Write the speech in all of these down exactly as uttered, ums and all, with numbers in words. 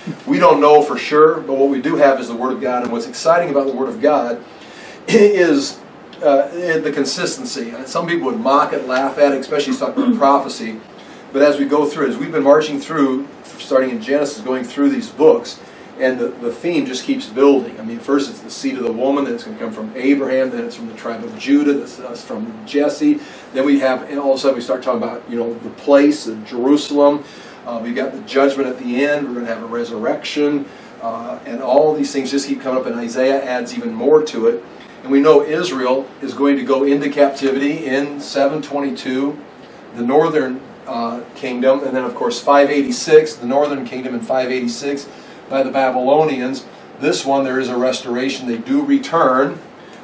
We don't know for sure, but what we do have is the Word of God. And what's exciting about the Word of God is uh, the consistency. And some people would mock it, laugh at it, especially talking about prophecy. But as we go through it, as we've been marching through, starting in Genesis, going through these books, and the, the theme just keeps building. I mean, first it's the seed of the woman, then it's going to come from Abraham, then it's from the tribe of Judah, that's uh, from Jesse. Then we have, and all of a sudden we start talking about, you know, the place of Jerusalem. Uh, we've got the judgment at the end. We're going to have a resurrection. Uh, and all these things just keep coming up, and Isaiah adds even more to it. And we know Israel is going to go into captivity in seven twenty-two, the northern uh, kingdom, and then of course five eighty-six, the northern kingdom in five eighty-six, by the Babylonians. This one, there is a restoration. They do return,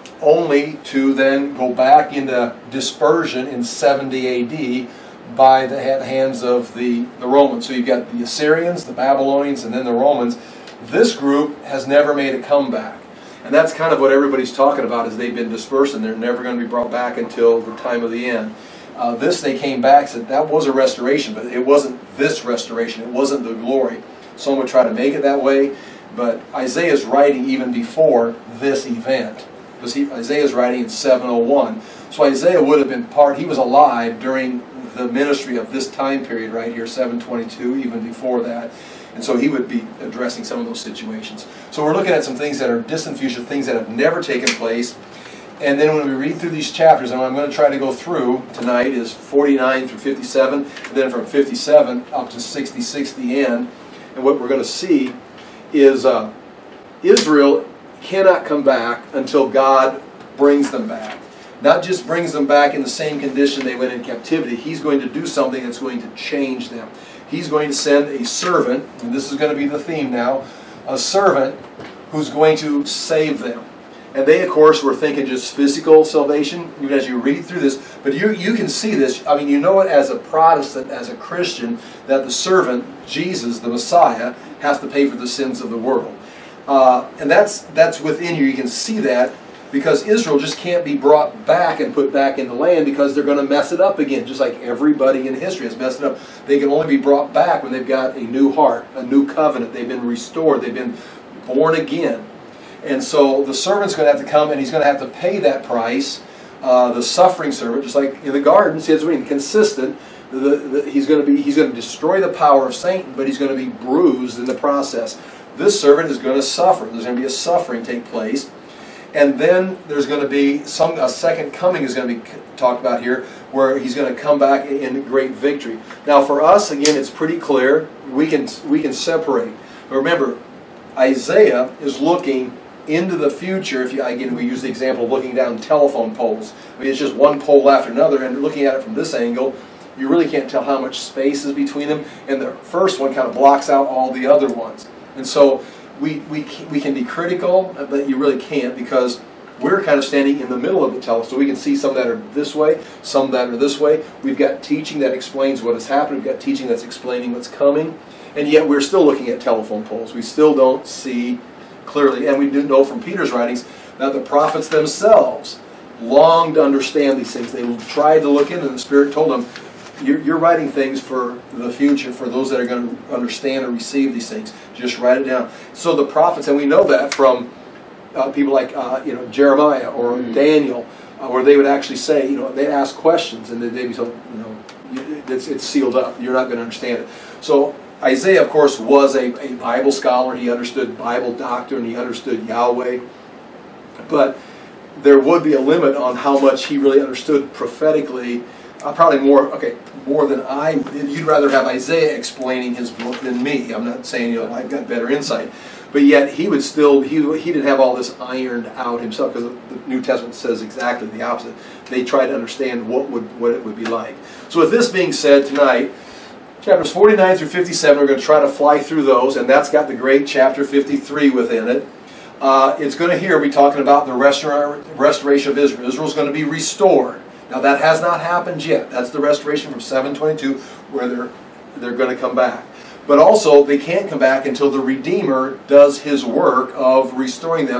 only to then go back into dispersion in seventy A D by the hands of the, the Romans. So you've got the Assyrians, the Babylonians, and then the Romans. This group has never made a comeback. And that's kind of what everybody's talking about, is they've been dispersed and they're never going to be brought back until the time of the end. Uh, this, they came back, said that was a restoration, but it wasn't this restoration. It wasn't the glory. Some would try to make it that way, but Isaiah's writing even before this event, because he, Isaiah's writing in seven oh one. So Isaiah would have been part, he was alive during the ministry of this time period right here, seven twenty-two, even before that. And so he would be addressing some of those situations. So we're looking at some things that are distant future, things that have never taken place. And then when we read through these chapters, and what I'm going to try to go through tonight is forty-nine through fifty-seven, and then from fifty-seven up to sixty-six, the end. And what we're going to see is uh, Israel cannot come back until God brings them back. Not just brings them back in the same condition they went in captivity. He's going to do something that's going to change them. He's going to send a servant, and this is going to be the theme now, a servant who's going to save them. And they, of course, were thinking just physical salvation, even as you read through this. But you, you can see this. I mean, you know it as a Protestant, as a Christian, that the servant, Jesus, the Messiah, has to pay for the sins of the world. Uh, and that's, that's within you. You can see that because Israel just can't be brought back and put back in the land because they're going to mess it up again, just like everybody in history has messed it up. They can only be brought back when they've got a new heart, a new covenant. They've been restored. They've been born again. And so the servant's going to have to come, and he's going to have to pay that price. Uh, the suffering servant, just like in the garden, see, it's being consistent. The, the, he's going to be he's going to destroy the power of Satan, but he's going to be bruised in the process. This servant is going to suffer. There's going to be a suffering take place, and then there's going to be some a second coming is going to be talked about here, where he's going to come back in great victory. Now, for us, again, it's pretty clear. We can we can separate. But remember, Isaiah is looking into the future. If you, again, we use the example of looking down telephone poles. I mean, it's just one pole after another, and looking at it from this angle, you really can't tell how much space is between them, and the first one kind of blocks out all the other ones. And so we, we, we can be critical, but you really can't, because we're kind of standing in the middle of the telescope. So we can see some that are this way, some that are this way. We've got teaching that explains what has happened. We've got teaching that's explaining what's coming, and yet we're still looking at telephone poles. We still don't see clearly, and we do know from Peter's writings that the prophets themselves longed to understand these things. They tried to look into them. The Spirit told them, you're, you're writing things for the future, for those that are going to understand or receive these things. Just write it down. So the prophets, and we know that from uh, people like uh, you know Jeremiah or mm-hmm. Daniel, uh, where they would actually say, you know, they'd ask questions, and they'd be told, you know, it's, it's sealed up. You're not going to understand it. So Isaiah, of course, was a, a Bible scholar. He understood Bible doctrine. He understood Yahweh. But there would be a limit on how much he really understood prophetically. Uh, probably more, okay, more than I. You'd rather have Isaiah explaining his book than me. I'm not saying, you know, I've got better insight. But yet he would still, he, he didn't have all this ironed out himself, because the New Testament says exactly the opposite. They tried to understand what would what it would be like. So with this being said, tonight, chapters forty-nine through fifty-seven, we're going to try to fly through those, and that's got the great chapter fifty-three within it. Uh, it's going to here be talking about the restor restoration of Israel. Israel's going to be restored. Now that has not happened yet. That's the restoration from seven twenty-two, where they're, they're going to come back. But also, they can't come back until the Redeemer does his work of restoring them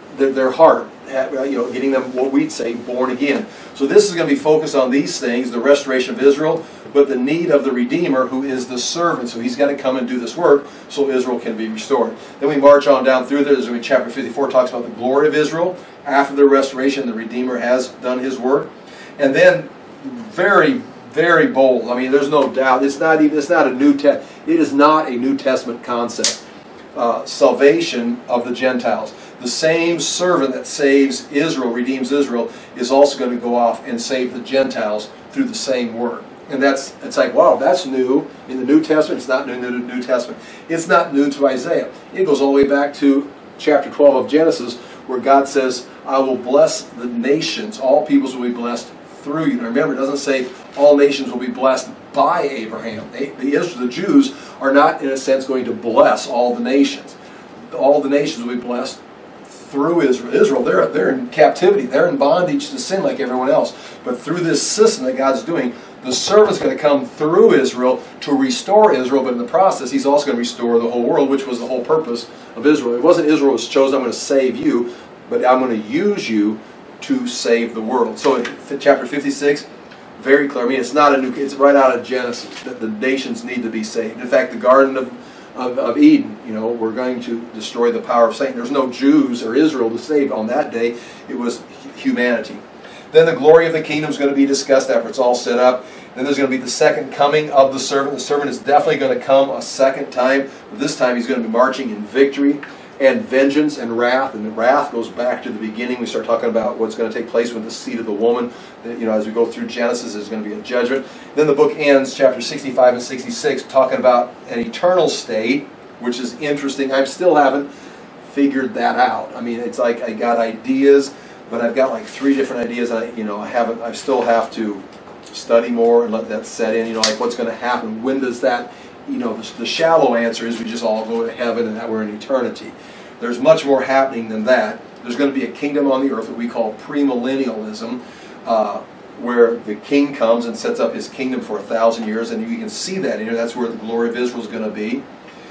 their, their heart, you know, getting them what we'd say born again. So this is going to be focused on these things, the restoration of Israel, but the need of the Redeemer, who is the servant. So he's got to come and do this work so Israel can be restored. Then we march on down through there. There's going to be chapter fifty-four, talks about the glory of Israel. After the restoration, the Redeemer has done his work. And then very, very bold. I mean, there's no doubt. It's not even. It's not a new. Te- it is not a New Testament concept. Uh, salvation of the Gentiles. The same servant that saves Israel, redeems Israel, is also going to go off and save the Gentiles through the same work. And that's, it's like, wow, that's new in the New Testament. It's not new in the New Testament. It's not new to Isaiah. It goes all the way back to chapter twelve of Genesis, where God says, I will bless the nations. All peoples will be blessed through you. Now remember, it doesn't say all nations will be blessed by Abraham. They, the, the Jews are not, in a sense, going to bless all the nations. All the nations will be blessed through Israel. Israel, they're, they're in captivity. They're in bondage to sin like everyone else. But through this system that God's doing, the servant's going to come through Israel to restore Israel, but in the process, he's also going to restore the whole world, which was the whole purpose of Israel. It wasn't Israel was chosen, I'm going to save you, but I'm going to use you to save the world. So in chapter fifty-six, very clear. I mean, it's not a new, it's right out of Genesis that the nations need to be saved. In fact, the Garden of, of, of Eden, you know, we're going to destroy the power of Satan. There's no Jews or Israel to save on that day. It was humanity. Then the glory of the kingdom is going to be discussed after it's all set up. Then there's going to be the second coming of the servant. The servant is definitely going to come a second time. But this time he's going to be marching in victory and vengeance and wrath. And the wrath goes back to the beginning. We start talking about what's going to take place with the seed of the woman. You know, as we go through Genesis, there's going to be a judgment. Then the book ends, chapter sixty-five and sixty-six, talking about an eternal state, which is interesting. I still haven't figured that out. I mean, it's like I got ideas, but I've got like three different ideas. I, you know, I haven't. I still have to study more and let that set in. You know, like what's going to happen? When does that? You know, the, the shallow answer is we just all go to heaven and that we're in eternity. There's much more happening than that. There's going to be a kingdom on the earth that we call premillennialism, uh, where the king comes and sets up his kingdom for a thousand years, and you can see that. You know, that's where the glory of Israel is going to be.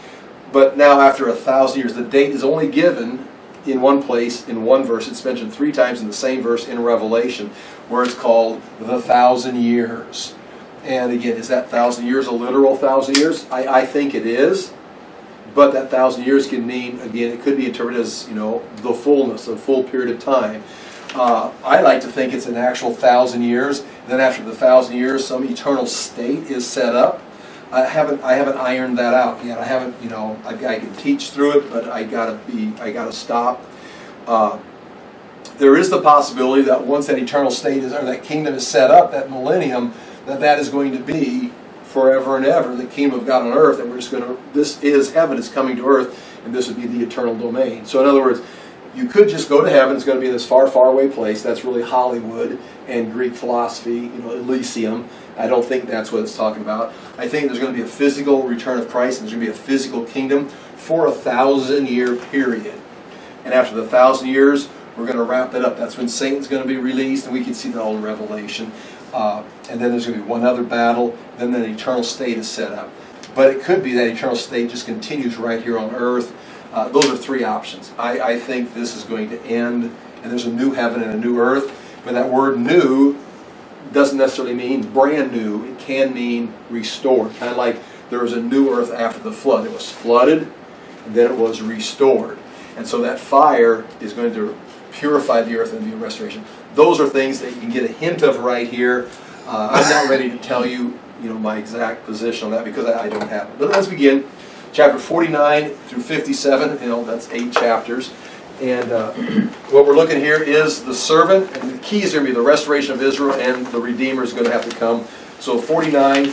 But now, after a thousand years, the date is only given in one place, in one verse. It's mentioned three times in the same verse in Revelation, where it's called the thousand years. And again, is that thousand years a literal thousand years? I, I think it is. But that thousand years can mean, again, it could be interpreted as, you know, the fullness, a full period of time. Uh, I like to think it's an actual thousand years. And then after the thousand years, some eternal state is set up. I haven't, I haven't ironed that out yet. I haven't, you know, I, I can teach through it, but I gotta be, I gotta stop. Uh, there is the possibility that once that eternal state is, or that kingdom is set up, that millennium, that that is going to be forever and ever, the kingdom of God on earth, and we're just going to, this is heaven is coming to earth, and this would be the eternal domain. So in other words, you could just go to heaven. It's going to be this far, far away place. That's really Hollywood and Greek philosophy, you know, Elysium. I don't think that's what it's talking about. I think there's going to be a physical return of Christ, and there's going to be a physical kingdom for a thousand year period. And after the thousand years, we're going to wrap it up. That's when Satan's going to be released, and we can see that all in Revelation. Uh, and then there's going to be one other battle, then the eternal state is set up. But it could be that eternal state just continues right here on earth. Uh, those are three options. I, I think this is going to end, and there's a new heaven and a new earth. But that word new doesn't necessarily mean brand new. It can mean restored. Kind of like there was a new earth after the flood. It was flooded, and then it was restored. And so that fire is going to purify the earth and be a restoration. Those are things that you can get a hint of right here. Uh, I'm not ready to tell you, you know, my exact position on that because I, I don't have it. But let's begin. Chapter forty-nine through fifty-seven, you know, that's eight chapters. And uh, what we're looking here is the servant, and the key is going to be the restoration of Israel, and the Redeemer is going to have to come. So forty-nine,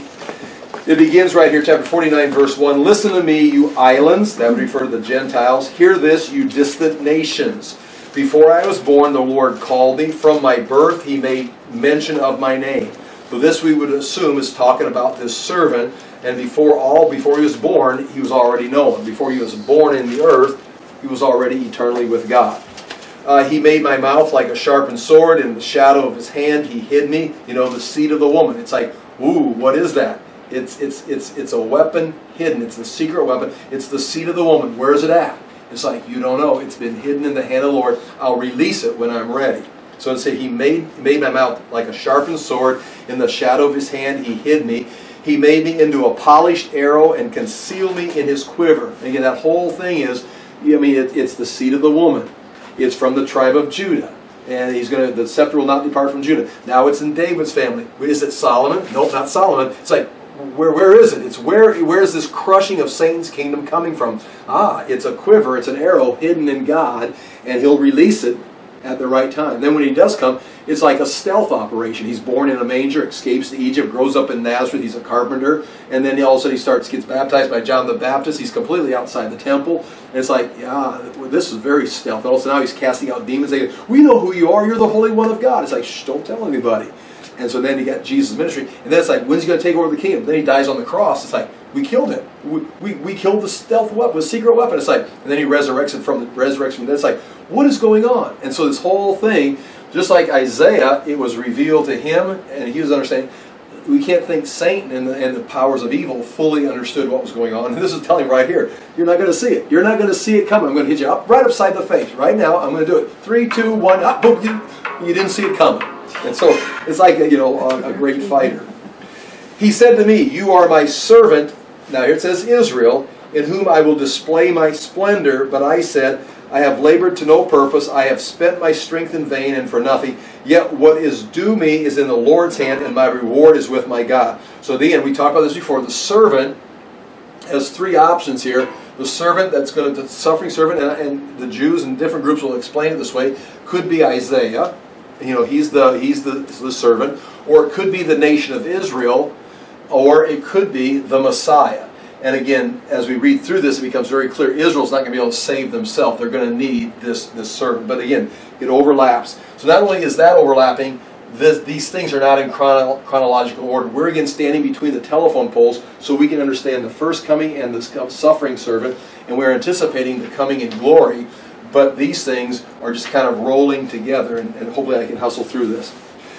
it begins right here, chapter forty-nine, verse one. Listen to me, you islands, that would refer to the Gentiles. Hear this, you distant nations. Before I was born, the Lord called me. From my birth, He made mention of my name. So this we would assume is talking about this servant. And before all, before he was born, he was already known. Before he was born in the earth, he was already eternally with God. Uh, he made my mouth like a sharpened sword. In the shadow of His hand, He hid me. You know, the seed of the woman. It's like, ooh, what is that? It's it's it's it's a weapon hidden. It's a secret weapon. It's the seed of the woman. Where is it at? It's like, you don't know. It's been hidden in the hand of the Lord. I'll release it when I'm ready. So it said, He made, made my mouth like a sharpened sword. In the shadow of His hand He hid me. He made me into a polished arrow and concealed me in His quiver. And again, that whole thing is, I mean, it, it's the seed of the woman. It's from the tribe of Judah. And he's going to, the scepter will not depart from Judah. Now it's in David's family. Is it Solomon? Nope, not Solomon. It's like, where where is it? It's where where is this crushing of Satan's kingdom coming from? Ah, it's a quiver, it's an arrow hidden in God, and He'll release it at the right time. Then when He does come, it's like a stealth operation. He's born in a manger, escapes to Egypt, grows up in Nazareth, he's a carpenter, and then all of a sudden he starts, gets baptized by John the Baptist. He's completely outside the temple. And it's like, yeah, this is very stealth. And also now he's casting out demons. They go, we know who you are, you're the Holy One of God. It's like, shh, don't tell anybody. And so then you got Jesus' ministry. And then it's like, when's He going to take over the kingdom? Then He dies on the cross. It's like, we killed Him. We, we, we killed the stealth weapon, the secret weapon. It's like, and then He resurrects it from the resurrection from death. It's like, what is going on? And so this whole thing, just like Isaiah, it was revealed to him, and he was understanding. We can't think Satan and the, and the powers of evil fully understood what was going on. And this is telling right here, you're not going to see it. You're not going to see it coming. I'm going to hit you up right upside the face. Right now, I'm going to do it. Three, two, one, up, boom, you, you didn't see it coming. And so it's like, you know, a, a great fighter. He said to me, you are my servant. Now here it says Israel, in whom I will display my splendor. But I said, I have labored to no purpose. I have spent my strength in vain and for nothing. Yet what is due me is in the Lord's hand, and my reward is with my God. So again, we talked about this before. The servant has three options here. The servant that's going to, the suffering servant, and, and the Jews and different groups will explain it this way, could be Isaiah. You know, he's the he's the, the servant. Or it could be the nation of Israel. Or it could be the Messiah. And again, as we read through this, it becomes very clear Israel's not going to be able to save themselves. They're going to need this, this servant. But again, it overlaps. So not only is that overlapping, this, these things are not in chrono, chronological order. We're again standing between the telephone poles so we can understand the first coming and the suffering servant. And we're anticipating the coming in glory. But these things are just kind of rolling together. And, and hopefully I can hustle through this.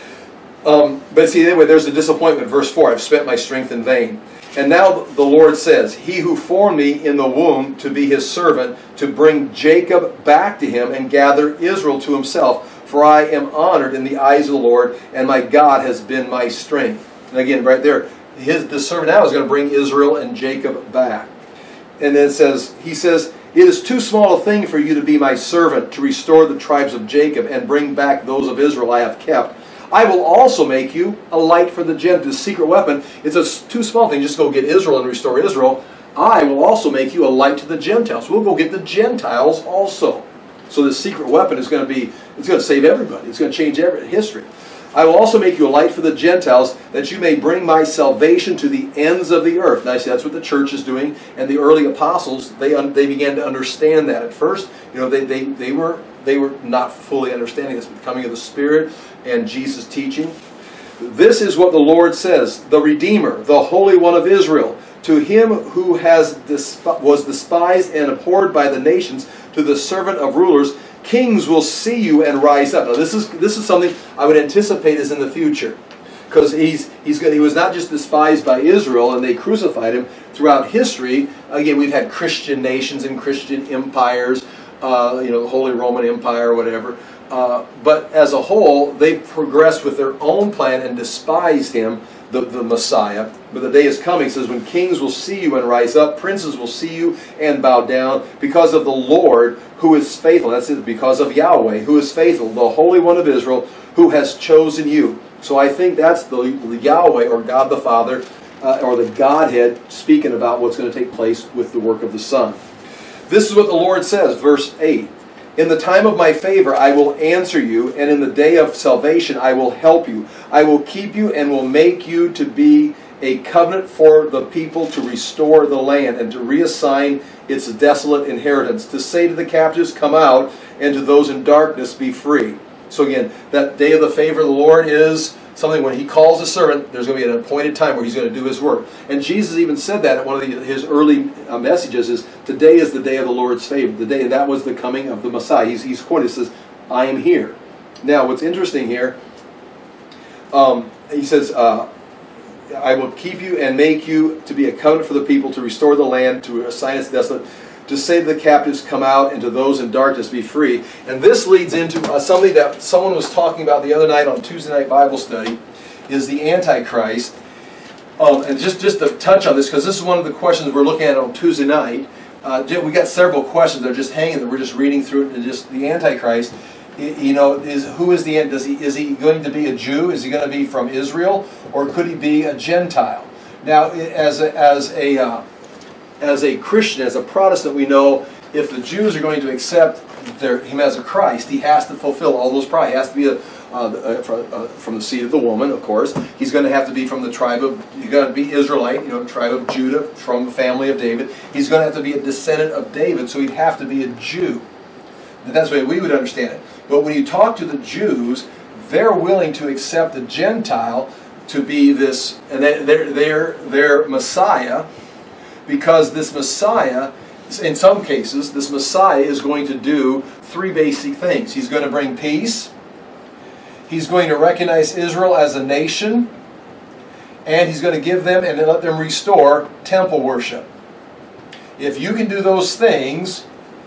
Um, but see, anyway, there's a disappointment. Verse four, I've spent my strength in vain. And now the Lord says, He who formed me in the womb to be His servant, to bring Jacob back to Him and gather Israel to Himself. For I am honored in the eyes of the Lord, and my God has been my strength. And again, right there, his, the servant now is going to bring Israel and Jacob back. And then it says, He says, it is too small a thing for you to be my servant, to restore the tribes of Jacob and bring back those of Israel I have kept. I will also make you a light for the Gentiles. The secret weapon, it's a too small thing. Just go get Israel and restore Israel. I will also make you a light to the Gentiles. We'll go get the Gentiles also. So the secret weapon is going to be, it's going to save everybody. It's going to change every history. I will also make you a light for the Gentiles, that you may bring my salvation to the ends of the earth. Now, I see that's what the church is doing, and the early apostles, they they began to understand that. At first, you know, they they they were they were not fully understanding this, but the coming of the Spirit and Jesus' teaching. This is what the Lord says: the Redeemer, the Holy One of Israel, to Him who has desp- was despised and abhorred by the nations, to the servant of rulers. Kings will see you and rise up. Now this is this is something I would anticipate is in the future, because he's he's he was not just despised by Israel and they crucified him. Throughout history, again, we've had Christian nations and Christian empires, uh, you know, the Holy Roman Empire or whatever. Uh, but as a whole, they've progressed with their own plan and despised him, the, the Messiah. But the day is coming, it says, when kings will see you and rise up, princes will see you and bow down, because of the Lord who is faithful. That's it, because of Yahweh who is faithful, the Holy One of Israel, who has chosen you. So I think that's the, the Yahweh, or God the Father, uh, or the Godhead, speaking about what's going to take place with the work of the Son. This is what the Lord says, verse eight. In the time of my favor I will answer you, and in the day of salvation I will help you. I will keep you and will make you to be a covenant for the people, to restore the land and to reassign its desolate inheritance, to say to the captives, come out, and to those in darkness, be free. So again, that day of the favor of the Lord is something when He calls a servant, there's going to be an appointed time where He's going to do His work. And Jesus even said that at one of the, His early uh, messages is, today is the day of the Lord's favor. The day, and that was the coming of the Messiah. He's, he's quoted, He says, I am here. Now, what's interesting here, um, He says, uh, I will keep you and make you to be a covenant for the people, to restore the land, to assign its desolate. to say to the captives, come out, and to those in darkness, be free. And this leads into uh, something that someone was talking about the other night on Tuesday night Bible study, is the Antichrist. Um, and just, just to touch on this, because this is one of the questions we're looking at on Tuesday night. Uh, we got several questions that are just hanging that we're just reading through. And just the Antichrist, you know, is who is the does he is he going to be a Jew? Is he going to be from Israel, or could he be a Gentile? Now, as a, as a uh, as a Christian, as a Protestant, we know if the Jews are going to accept their, him as a Christ, he has to fulfill all those prior. He has to be a Uh, uh, from, uh, from the seed of the woman, of course. He's going to have to be from the tribe of, he's going to be Israelite, you know, tribe of Judah, from the family of David. He's going to have to be a descendant of David, so he'd have to be a Jew. And that's the way we would understand it. But when you talk to the Jews, they're willing to accept a Gentile to be this, and they're, they're, they're Messiah, because this Messiah, in some cases, this Messiah is going to do three basic things. He's going to bring peace. He's going to recognize Israel as a nation, and he's going to give them and let them restore temple worship. If you can do those things,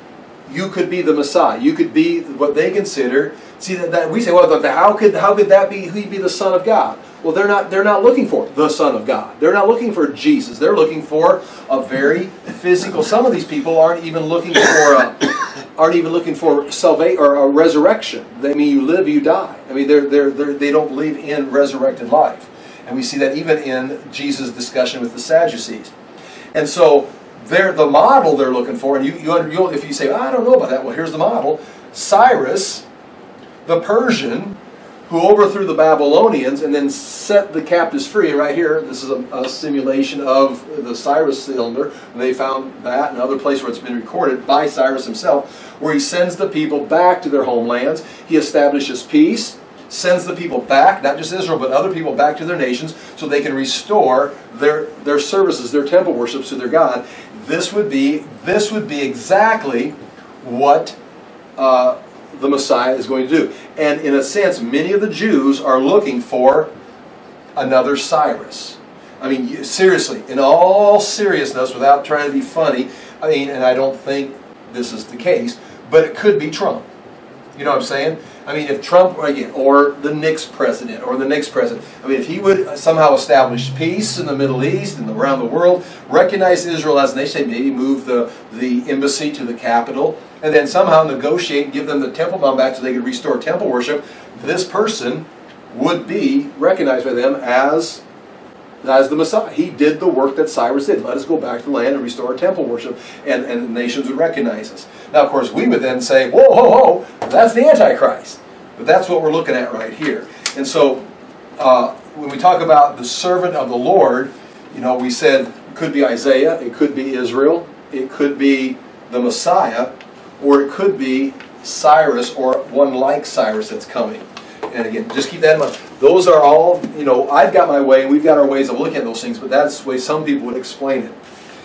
you could be the Messiah. You could be what they consider. See that, that we say, well, how could how could that be? He be the Son of God? Well, they're not. They're not looking for the Son of God. They're not looking for Jesus. They're looking for a very physical. Some of these people aren't even looking for a, aren't even looking for salvation or a resurrection. They mean you live, you die. I mean, they're they're, they're they don't believe in resurrected life, and we see that even in Jesus' discussion with the Sadducees. And so they're the model they're looking for. And you you you'll, if you say, oh, I don't know about that, well, here's the model: Cyrus, the Persian, who overthrew the Babylonians and then set the captives free. Right here, this is a, a simulation of the Cyrus cylinder. And they found that in other places where it's been recorded by Cyrus himself, where he sends the people back to their homelands. He establishes peace, sends the people back, not just Israel, but other people back to their nations, so they can restore their, their services, their temple worships to their God. This would be, this would be exactly what uh, the Messiah is going to do. And in a sense, many of the Jews are looking for another Cyrus. I mean, you, seriously, in all seriousness, without trying to be funny, I mean, and I don't think this is the case, but it could be Trump. You know what I'm saying? I mean, if Trump, again, or the next president, or the next president, I mean, if he would somehow establish peace in the Middle East and around the world, recognize Israel as a nation, maybe move the, the embassy to the capital, and then somehow negotiate and give them the Temple Mount back so they could restore temple worship, this person would be recognized by them as, as the Messiah. He did the work that Cyrus did. Let us go back to the land and restore temple worship, and, and the nations would recognize us. Now, of course, we would then say, whoa, whoa, whoa, that's the Antichrist. But that's what we're looking at right here. And so, uh, when we talk about the servant of the Lord, you know, we said it could be Isaiah, it could be Israel, it could be the Messiah, or it could be Cyrus, or one like Cyrus that's coming. And again, just keep that in mind. Those are all, you know, I've got my way, and we've got our ways of looking at those things, but that's the way some people would explain it.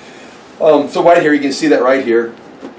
Um, so right here, you can see that right here.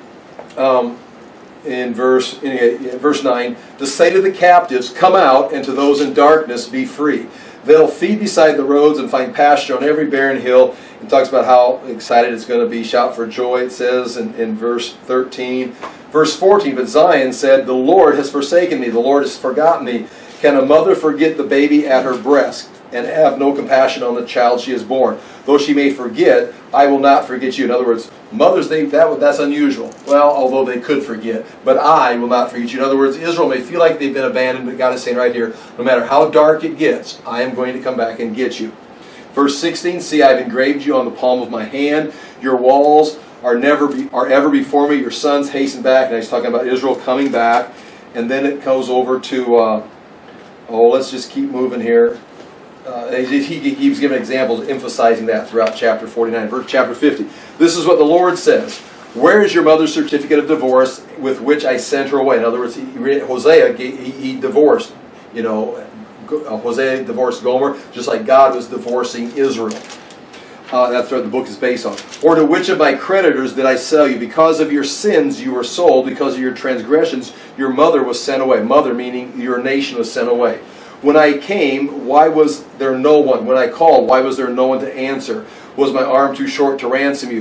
Um, in verse in, in verse nine, to say to the captives, come out, and to those in darkness, be free. They'll feed beside the roads and find pasture on every barren hill. It talks about how excited it's going to be. Shout for joy, it says in, in verse thirteen. Verse fourteen, but Zion said, the Lord has forsaken me, the Lord has forgotten me. Can a mother forget the baby at her breast, and have no compassion on the child she has born? Though she may forget, I will not forget you. In other words, mothers, they, that, that's unusual. Well, although they could forget, but I will not forget you. In other words, Israel may feel like they've been abandoned, but God is saying right here, no matter how dark it gets, I am going to come back and get you. Verse sixteen, see, I've engraved you on the palm of my hand. Your walls are never be, are ever before me. Your sons hasten back. And he's talking about Israel coming back. And then it goes over to, uh, oh, let's just keep moving here. Uh, he, he keeps giving examples, emphasizing that throughout chapter forty-nine, verse chapter fifty. This is what the Lord says. Where is your mother's certificate of divorce with which I sent her away? In other words, he, Hosea, he, he divorced, you know, Hosea divorced Gomer, just like God was divorcing Israel. Uh, that's what the book is based on. Or to which of my creditors did I sell you? Because of your sins you were sold. Because of your transgressions your mother was sent away. Mother meaning your nation was sent away. When I came, why was there no one? When I called, why was there no one to answer? Was my arm too short to ransom you?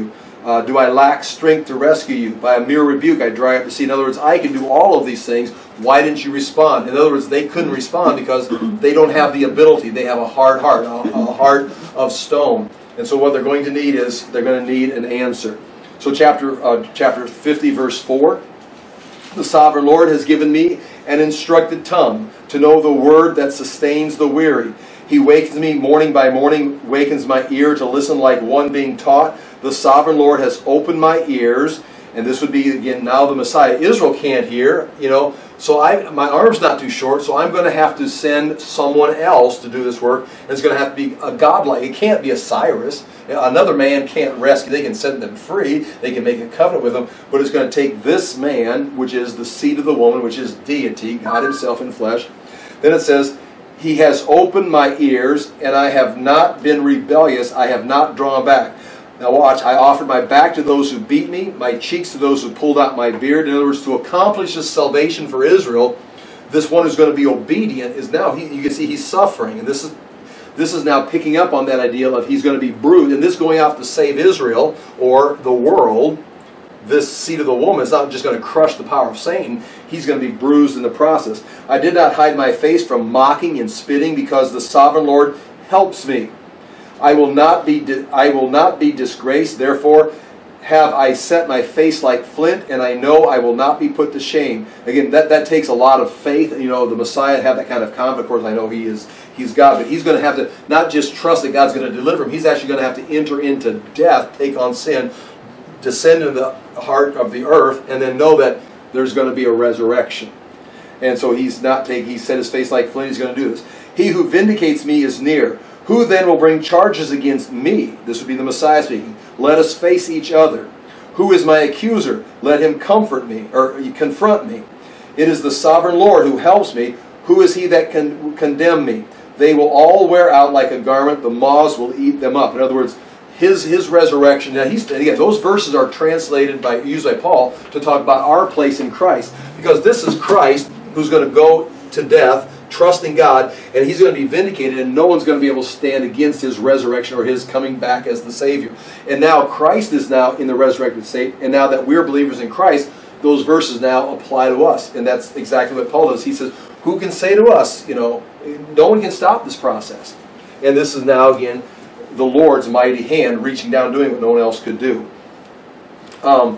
Uh, do I lack strength to rescue you? By a mere rebuke I dry up the sea. In other words, I can do all of these things. Why didn't you respond? In other words, they couldn't respond because they don't have the ability. They have a hard heart, a, a heart of stone. And so what they're going to need is, they're going to need an answer. So chapter, uh, chapter fifty, verse four. The sovereign Lord has given me an instructed tongue to know the word that sustains the weary. He wakens me morning by morning, wakens my ear to listen like one being taught. The sovereign Lord has opened my ears. And this would be, again, now the Messiah. Israel can't hear, you know. So I, my arm's not too short, so I'm going to have to send someone else to do this work. And it's going to have to be a godlike. It can't be a Cyrus. Another man can't rescue. They can set them free. They can make a covenant with them. But it's going to take this man, which is the seed of the woman, which is deity, God himself in flesh. Then it says, he has opened my ears, and I have not been rebellious. I have not drawn back. Now watch, I offered my back to those who beat me, my cheeks to those who pulled out my beard. In other words, to accomplish this salvation for Israel, this one who's going to be obedient is now, he, you can see he's suffering. And this is this is now picking up on that idea of he's going to be bruised. And this going out to save Israel, or the world, this seed of the woman is not just going to crush the power of Satan. He's going to be bruised in the process. I did not hide my face from mocking and spitting, because the sovereign Lord helps me. I will not be I will not be disgraced. Therefore have I set my face like flint, and I know I will not be put to shame. Again, that, that takes a lot of faith. You know, the Messiah have that kind of confidence. Of course, I know he is he's God, but he's going to have to not just trust that God's going to deliver him. He's actually going to have to enter into death, take on sin, descend into the heart of the earth, and then know that there's going to be a resurrection. And so he's not taking. He set his face like flint. He's going to do this. He who vindicates me is near. Who then will bring charges against me? This would be the Messiah speaking. Let us face each other. Who is my accuser? Let him comfort me, or confront me. It is the sovereign Lord who helps me. Who is he that can condemn me? They will all wear out like a garment. The moths will eat them up. In other words, his his resurrection. Now he's again, those verses are translated by used by Paul to talk about our place in Christ, because this is Christ who's going to go to death, trusting God, and he's going to be vindicated, and no one's going to be able to stand against his resurrection or his coming back as the Savior. And now Christ is now in the resurrected state, and now that we're believers in Christ, those verses now apply to us. And that's exactly what Paul does. He says, who can say to us, you know, no one can stop this process. And this is now, again, the Lord's mighty hand reaching down, doing what no one else could do. Um,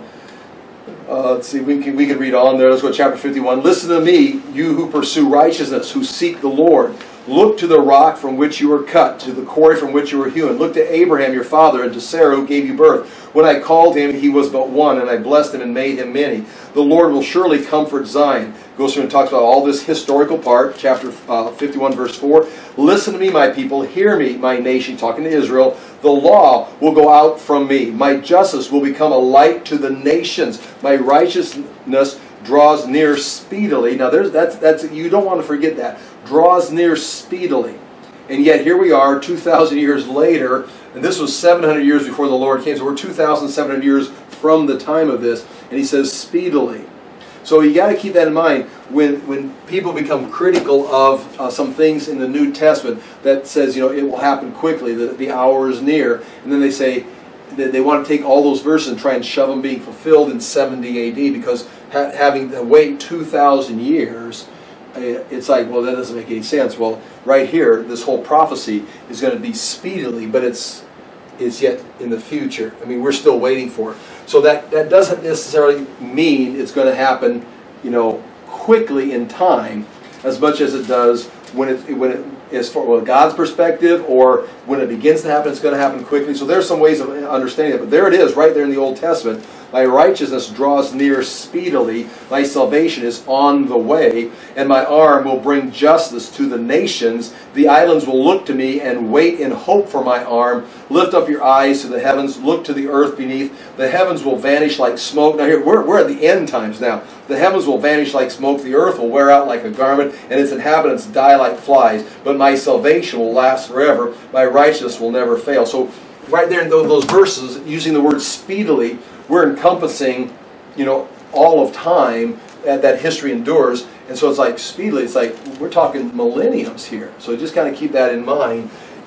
Uh, let's see, we can, we can read on there. Let's go to chapter fifty-one. Listen to me, you who pursue righteousness, who seek the Lord. Look to the rock from which you were cut, to the quarry from which you were hewn. Look to Abraham your father, and to Sarah who gave you birth. When I called him, he was but one, and I blessed him and made him many. The Lord will surely comfort Zion. Goes through and talks about all this historical part, chapter uh, fifty-one, verse four. Listen to me, my people. Hear me, my nation, talking to Israel. The law will go out from me. My justice will become a light to the nations. My righteousness draws near speedily. Now, there's that's that's you don't want to forget that. Draws near speedily. And yet here we are two thousand years later, and this was seven hundred years before the Lord came. So we're two thousand seven hundred years from the time of this. And he says speedily. So you got to keep that in mind when when people become critical of uh, some things in the New Testament that says, you know, it will happen quickly, that the hour is near. And then they say that they want to take all those verses and try and shove them being fulfilled in seventy A D, because ha having to wait two thousand years, it's like, well, that doesn't make any sense. Well, right here, this whole prophecy is going to be speedily, but it's it's yet in the future. I mean, we're still waiting for it. So that, that doesn't necessarily mean it's going to happen, you know, quickly in time, as much as it does when it when it is for well, God's perspective, or when it begins to happen, it's going to happen quickly. So there's some ways of understanding it, but there it is, right there in the Old Testament. My righteousness draws near speedily. My salvation is on the way, and my arm will bring justice to the nations. The islands will look to me and wait in hope for my arm. Lift up your eyes to the heavens. Look to the earth beneath. The heavens will vanish like smoke. Now here, we're, we're at the end times now. The heavens will vanish like smoke. The earth will wear out like a garment, and its inhabitants die like flies. But my salvation will last forever. My righteousness will never fail. So right there in those verses, using the word speedily, we're encompassing, you know, all of time that, that history endures. And so it's like speedily, it's like we're talking millenniums here. So just kind of keep that in mind.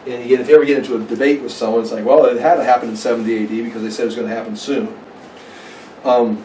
And again, if you ever get into a debate with someone, it's like, well, it had to happen in seventy A D because they said it was going to happen soon. Um,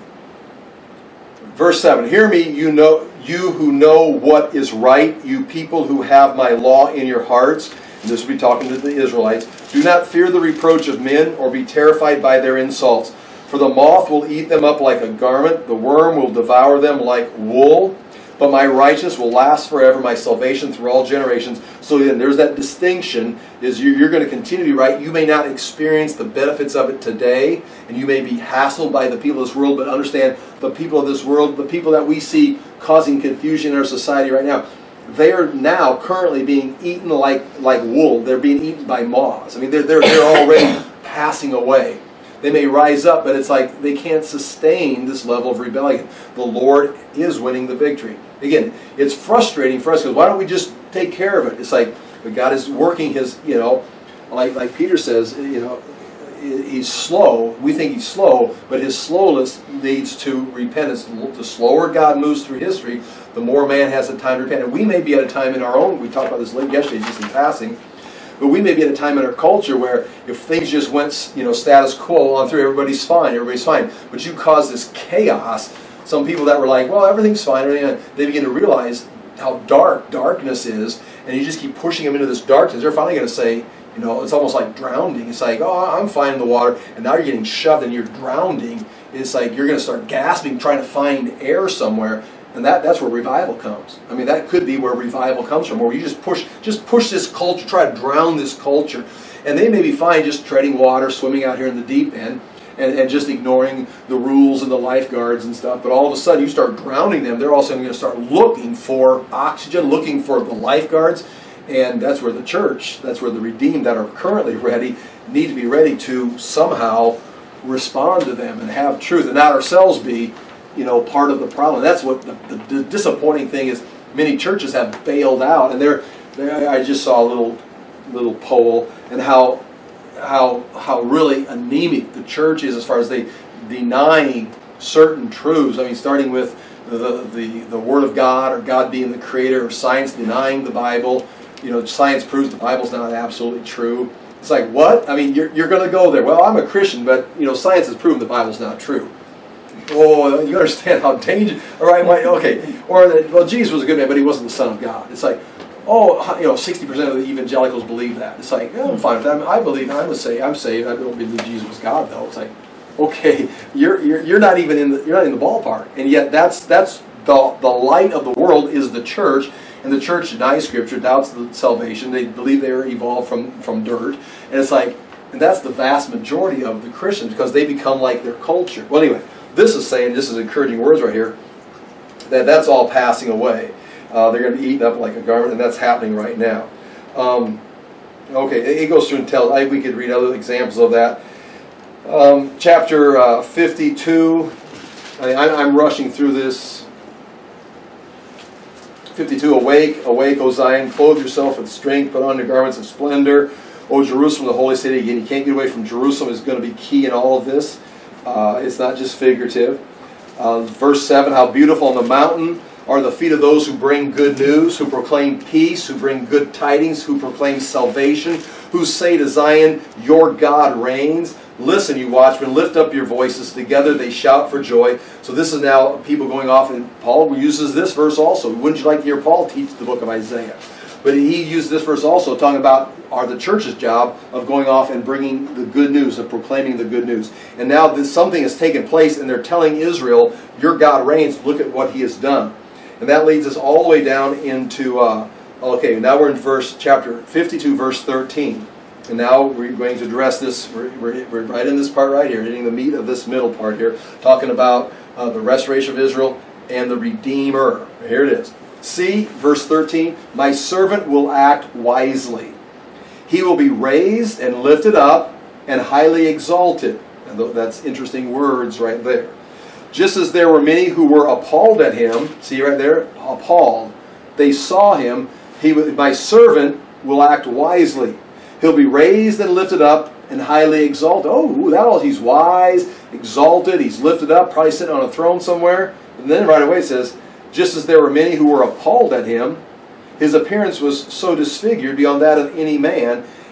verse seven, hear me, you know, you who know what is right, you people who have my law in your hearts. And this will be talking to the Israelites. Do not fear the reproach of men or be terrified by their insults. For the moth will eat them up like a garment. The worm will devour them like wool. But my righteousness will last forever, my salvation through all generations. So then there's that distinction, is you're going to continue to be right. You may not experience the benefits of it today, and you may be hassled by the people of this world, but understand the people of this world, the people that we see causing confusion in our society right now, they are now currently being eaten like, like wool. They're being eaten by moths. I mean, they're, they're, they're already passing away. They may rise up, but it's like they can't sustain this level of rebellion. The Lord is winning the victory. Again, it's frustrating for us because why don't we just take care of it? It's like but God is working His, you know, like like Peter says, you know, He's slow. We think He's slow, but His slowness leads to repentance. The slower God moves through history, the more man has a time to repent. And we may be at a time in our own, we talked about this late yesterday, just in passing, but we may be at a time in our culture where if things just went, you know, status quo on through, everybody's fine, everybody's fine. But you cause this chaos. Some people that were like, well, everything's fine, they begin to realize how dark darkness is, and you just keep pushing them into this darkness. They're finally going to say, you know, it's almost like drowning. It's like, oh, I'm fine in the water, and now you're getting shoved and you're drowning. It's like you're going to start gasping, trying to find air somewhere. And that, that's where revival comes. I mean, that could be where revival comes from, where you just push just push this culture, try to drown this culture. And they may be fine just treading water, swimming out here in the deep end, and, and just ignoring the rules and the lifeguards and stuff. But all of a sudden, you start drowning them. They're also going to start looking for oxygen, looking for the lifeguards. And that's where the church, that's where the redeemed that are currently ready, need to be ready to somehow respond to them and have truth, and not ourselves be, you know, part of the problem. That's what the, the, the disappointing thing is. Many churches have bailed out, and they're, they're. I just saw a little, little poll, and how, how, how really anemic the church is as far as they denying certain truths. I mean, starting with the the the Word of God, or God being the Creator, or science denying the Bible. You know, science proves the Bible's not absolutely true. It's like, what? I mean, you're you're going to go there. Well, I'm a Christian, but you know, science has proven the Bible's not true. Oh, you understand how dangerous? All right, okay. Or that, well, Jesus was a good man, but he wasn't the Son of God. It's like, oh, you know, sixty percent of the evangelicals believe that. It's like, oh, I'm fine with that. I believe. I'm say I'm saved. I don't believe Jesus was God, though. It's like, okay, you're you're you're not even in the you're not in the ballpark, and yet that's that's the the light of the world is the church. And the church denies Scripture, doubts the salvation. They believe they were evolved from, from dirt. And it's like, and that's the vast majority of the Christians, because they become like their culture. Well, anyway, this is saying, this is encouraging words right here, that that's all passing away. Uh, they're going to be eaten up like a garment, and that's happening right now. Um, okay, it goes through and tells, I, we could read other examples of that. Um, chapter uh, fifty-two, I, I'm rushing through this. fifty-two, awake, awake, O Zion, clothe yourself with strength, put on the garments of splendor. O Jerusalem, the holy city. Again, you can't get away from Jerusalem. Is going to be key in all of this. Uh, it's not just figurative. Uh, verse seven, how beautiful on the mountain are the feet of those who bring good news, who proclaim peace, who bring good tidings, who proclaim salvation, who say to Zion, your God reigns. Listen, you watchmen, lift up your voices. Together they shout for joy. So this is now people going off, and Paul uses this verse also. Wouldn't you like to hear Paul teach the book of Isaiah? But he used this verse also, talking about are the church's job of going off and bringing the good news, of proclaiming the good news. And now this, something has taken place, and they're telling Israel, your God reigns, look at what he has done. And that leads us all the way down into, uh, okay, now we're in verse chapter fifty-two, verse thirteen. And now we're going to address this, we're, we're, we're right in this part right here, hitting the meat of this middle part here, talking about uh, the restoration of Israel and the Redeemer. Here it is. See, verse thirteen, my servant will act wisely. He will be raised and lifted up and highly exalted. And that's interesting words right there. Just as there were many who were appalled at him, see right there, appalled. They saw him, he, my servant will act wisely. He'll be raised and lifted up and highly exalted. Oh, that all, he's wise, exalted, he's lifted up, probably sitting on a throne somewhere. And then right away it says, just as there were many who were appalled at him, his appearance was so disfigured beyond that of any man,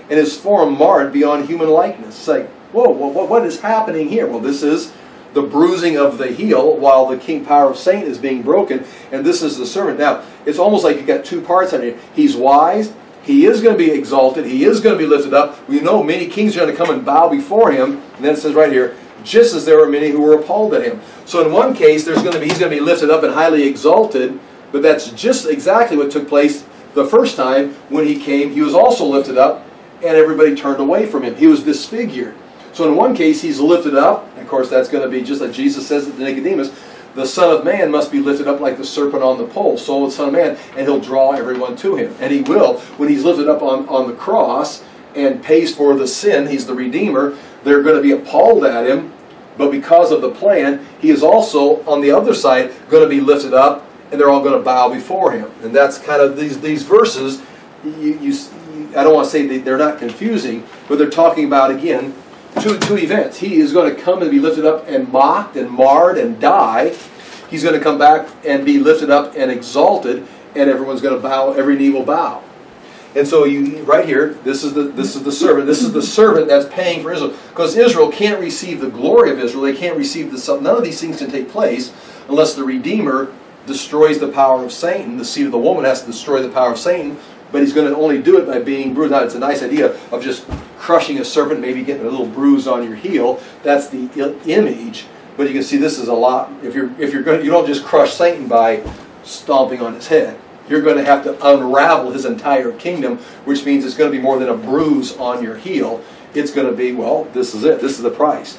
and his form marred beyond human likeness. It's like, whoa, what, what is happening here? Well, this is the bruising of the heel while the king power of Satan is being broken, and this is the servant. Now, it's almost like you've got two parts on it. He's wise. He is going to be exalted. He is going to be lifted up. We know many kings are going to come and bow before him. And then it says right here, just as there were many who were appalled at him. So in one case, there's going to be he's going to be lifted up and highly exalted, but that's just exactly what took place the first time when he came. He was also lifted up, and everybody turned away from him. He was disfigured. So in one case, he's lifted up. Of course, that's going to be just like Jesus says to Nicodemus, the Son of Man must be lifted up like the serpent on the pole. So will the Son of Man, and he'll draw everyone to him. And he will. When he's lifted up on, on the cross and pays for the sin, he's the Redeemer, they're going to be appalled at him. But because of the plan, he is also, on the other side, going to be lifted up, and they're all going to bow before him. And that's kind of these, these verses, you, you, I don't want to say they, they're not confusing, but they're talking about, again, Two, two events. He is going to come and be lifted up and mocked and marred and die. He's going to come back and be lifted up and exalted, and everyone's going to bow. Every knee will bow. And so you right here, this is the this is the servant. This is the servant that's paying for Israel, because Israel can't receive the glory of Israel. They can't receive the none of these things can take place unless the Redeemer destroys the power of Satan. The seed of the woman has to destroy the power of Satan. But he's going to only do it by being bruised. Now, it's a nice idea of just crushing a serpent, maybe getting a little bruise on your heel. That's the image. But you can see this is a lot. If you're if you're going, you don't just crush Satan by stomping on his head. You're going to have to unravel his entire kingdom, which means it's going to be more than a bruise on your heel. It's going to be, well, this is it. This is the price.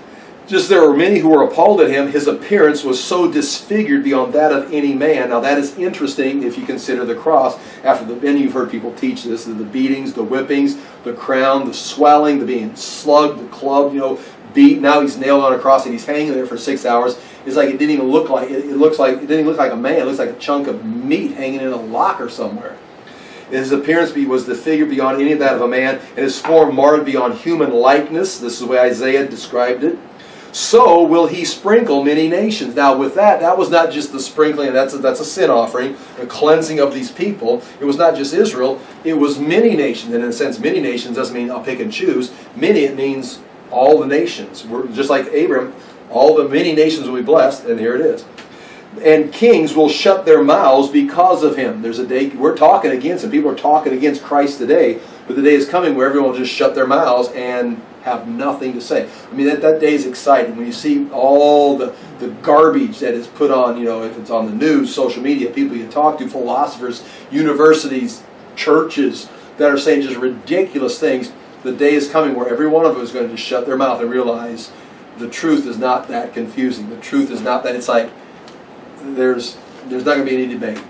Just there were many who were appalled at him. His appearance was so disfigured beyond that of any man. Now that is interesting if you consider the cross. After the, and you've heard people teach this, the beatings, the whippings, the crown, the swelling, the being slugged, the clubbed, you know, beat. Now he's nailed on a cross and he's hanging there for six hours. It's like it didn't even look like it. It looks like it didn't even look like a man. It looks like a chunk of meat hanging in a locker somewhere. His appearance was disfigured beyond any of that of a man, and his form marred beyond human likeness. This is the way Isaiah described it. So will he sprinkle many nations. Now with that, that was not just the sprinkling, that's a, that's a sin offering, a cleansing of these people. It was not just Israel, it was many nations. And in a sense, many nations doesn't mean I'll pick and choose. Many, it means all the nations. We're just like Abram, all the many nations will be blessed, and here it is. And kings will shut their mouths because of him. There's a day, we're talking against him. People are talking against Christ today, but the day is coming where everyone will just shut their mouths and have nothing to say. I mean, that, that day is exciting. When you see all the, the garbage that is put on, you know, if it's on the news, social media, people you talk to, philosophers, universities, churches that are saying just ridiculous things, the day is coming where every one of them is going to just shut their mouth and realize the truth is not that confusing. The truth is not that it's like there's, there's not going to be any debate.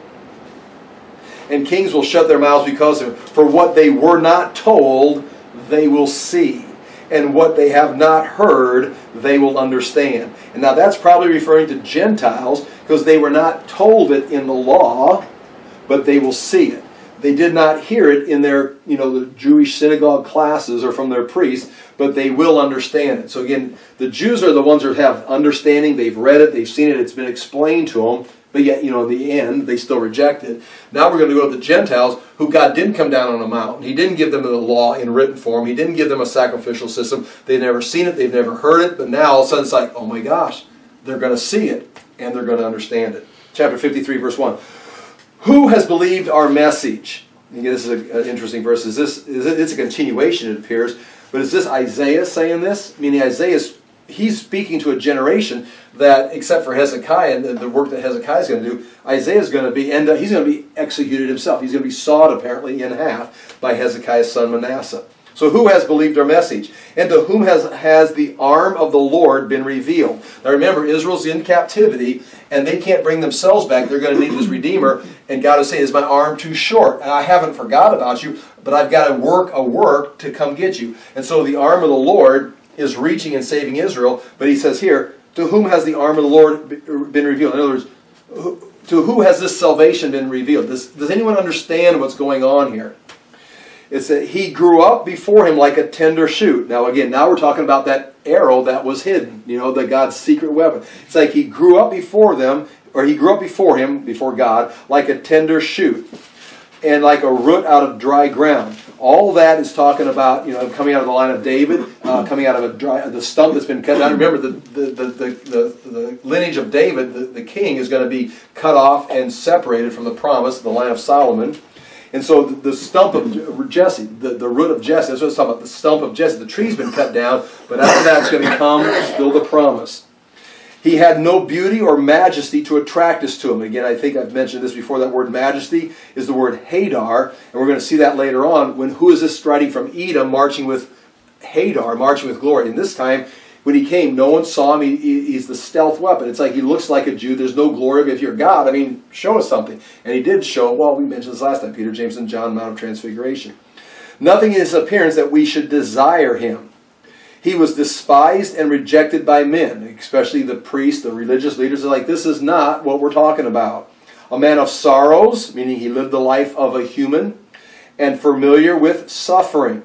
And kings will shut their mouths because of it. For what they were not told, they will see. And what they have not heard, they will understand. And now that's probably referring to Gentiles, because they were not told it in the law, but they will see it. They did not hear it in their, you know, the Jewish synagogue classes or from their priests, but they will understand it. So again, the Jews are the ones that have understanding. They've read it, they've seen it, it's been explained to them. But yet, you know, in the end, they still reject it. Now we're going to go to the Gentiles, who God didn't come down on a mountain. He didn't give them the law in written form. He didn't give them a sacrificial system. They've never seen it. They've never heard it. But now all of a sudden it's like, oh my gosh, they're going to see it and they're going to understand it. Chapter fifty-three, verse one. Who has believed our message? Again, this is an interesting verse. Is this? Is it, it's a continuation, it appears. But is this Isaiah saying this? Meaning Isaiah's he's speaking to a generation that, except for Hezekiah and the, the work that Hezekiah is going to do, Isaiah is going to be, and uh, he's going to be executed himself. He's going to be sawed apparently in half by Hezekiah's son Manasseh. So who has believed our message? And to whom has, has the arm of the Lord been revealed? Now remember, Israel's in captivity, and they can't bring themselves back. They're going to need this Redeemer. And God is saying, is my arm too short? And I haven't forgot about you, but I've got to work a work to come get you. And so the arm of the Lord is reaching and saving Israel. But he says here, to whom has the arm of the Lord been revealed? In other words, to who has this salvation been revealed? Does, does anyone understand what's going on here? It's that he grew up before him like a tender shoot. Now again, now we're talking about that arrow that was hidden, you know, the God's secret weapon. It's like he grew up before them, or he grew up before him, before God, like a tender shoot, and like a root out of dry ground. All that is talking about, you know, coming out of the line of David, uh, coming out of a dry, the stump that's been cut down. Remember, the the the the, the, the lineage of David, the, the king, is going to be cut off and separated from the promise, the line of Solomon. And so the, the stump of Jesse, the, the root of Jesse, that's what it's talking about, the stump of Jesse. The tree's been cut down, but after that's going to come still the promise. He had no beauty or majesty to attract us to him. Again, I think I've mentioned this before. That word majesty is the word Hadar, and we're going to see that later on. When who is this striding from Edom, marching with Hadar, marching with glory? And this time, when he came, no one saw him. He, he, he's the stealth weapon. It's like he looks like a Jew. There's no glory. If you're God, I mean, show us something. And he did show. Well, we mentioned this last time. Peter, James, and John, Mount of Transfiguration. Nothing in his appearance that we should desire him. He was despised and rejected by men, especially the priests, the religious leaders. Are like, this is not what we're talking about. A man of sorrows, meaning he lived the life of a human, and familiar with suffering.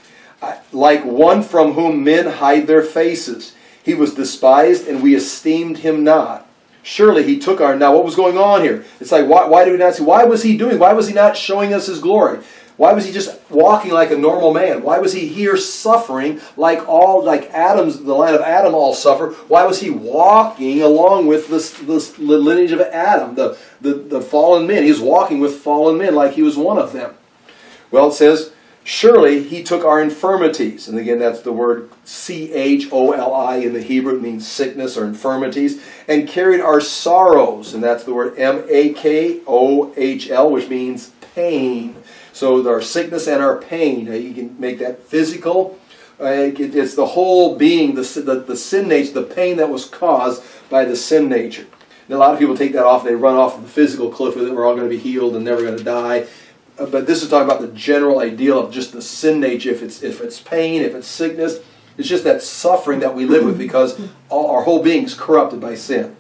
Like one from whom men hide their faces. He was despised, and we esteemed him not. Surely he took our... Now, what was going on here? It's like, why, why do we not see? Why was he doing? Why was he not showing us his glory? Why was he just walking like a normal man? Why was he here suffering like all, like Adam's, the line of Adam all suffer? Why was he walking along with this, this lineage of Adam, the, the, the fallen men? He was walking with fallen men like he was one of them. Well, it says, surely he took our infirmities. And again, that's the word C H O L I in the Hebrew. It means sickness or infirmities. And carried our sorrows. And that's the word M A K O H L, which means pain. So our sickness and our pain. You can make that physical. It's the whole being, the, the, the sin nature, the pain that was caused by the sin nature. And a lot of people take that off and they run off of the physical cliff with it. We're all going to be healed and never going to die. But this is talking about the general ideal of just the sin nature. If it's, if it's pain, if it's sickness, it's just that suffering that we live with because all, our whole being is corrupted by sin.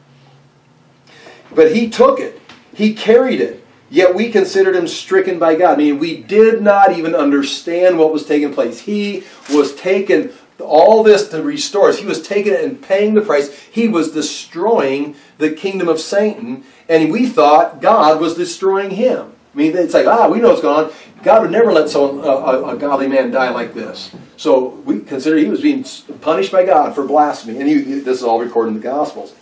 But he took it. He carried it. Yet we considered him stricken by God. I mean, we did not even understand what was taking place. He was taking all this to restore us. He was taking it and paying the price. He was destroying the kingdom of Satan. And we thought God was destroying him. I mean, it's like, ah, we know what's going on. God would never let someone, a, a godly man die like this. So we consider he was being punished by God for blasphemy. And he, this is all recorded in the Gospels.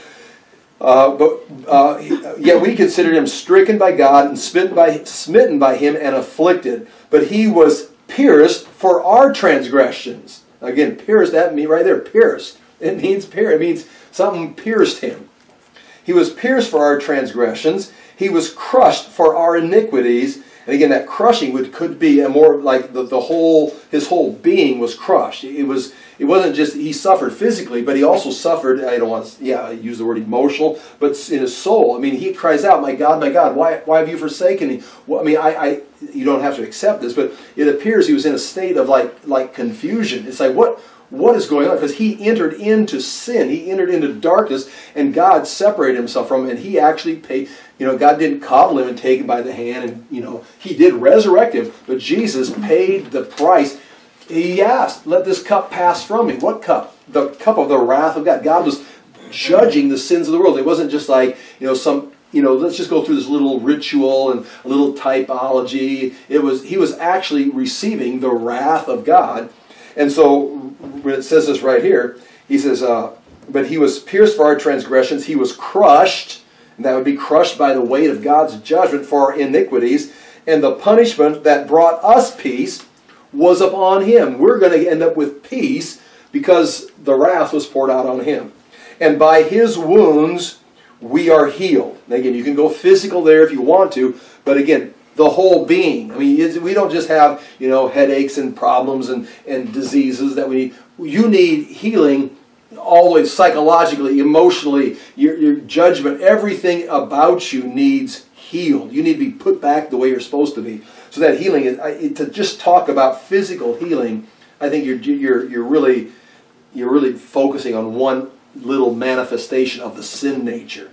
Uh, but uh, yet we considered him stricken by God and smitten by, smitten by him and afflicted. But he was pierced for our transgressions. Again, pierced, that means right there, pierced. It means pierced. It means something pierced him. He was pierced for our transgressions. He was crushed for our iniquities. And again, that crushing would could be a more like the, the whole, his whole being was crushed. It was, it wasn't just he suffered physically, but he also suffered, I don't want to, yeah, I use the word emotional, but in his soul. I mean, he cries out, my God, my God, why, why have you forsaken me? Well, I mean, I, I, you don't have to accept this, but it appears he was in a state of like, like confusion. It's like, what, what is going on? Because he entered into sin. He entered into darkness, and God separated himself from him, and he actually paid. You know, God didn't coddle him and take him by the hand, and, you know, he did resurrect him, but Jesus paid the price. He asked, let this cup pass from me. What cup? The cup of the wrath of God. God was judging the sins of the world. It wasn't just like, you know, some, you know, let's just go through this little ritual and a little typology. It was, he was actually receiving the wrath of God. And so, when it says this right here, he says, uh, but he was pierced for our transgressions. He was crushed. And that would be crushed by the weight of God's judgment for our iniquities. And the punishment that brought us peace was upon him. We're going to end up with peace because the wrath was poured out on him. And by his wounds we are healed. And again, you can go physical there if you want to. But again, the whole being. I mean, we don't just have, you know, headaches and problems and, and diseases that we need. You need healing all the way psychologically, emotionally, your, your judgment, everything about you needs healed. You need to be put back the way you're supposed to be. So that healing is, I, to just talk about physical healing, I think you're you're you're really you're really focusing on one little manifestation of the sin nature.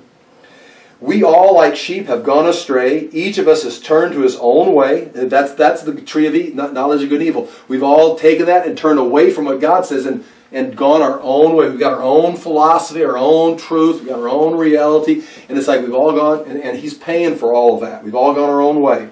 We all, like sheep, have gone astray. Each of us has turned to his own way. And that's that's the tree of e- knowledge of good and evil. We've all taken that and turned away from what God says and and gone our own way. We've got our own philosophy, our own truth, we've got our own reality, and it's like we've all gone, and, and he's paying for all of that. We've all gone our own way.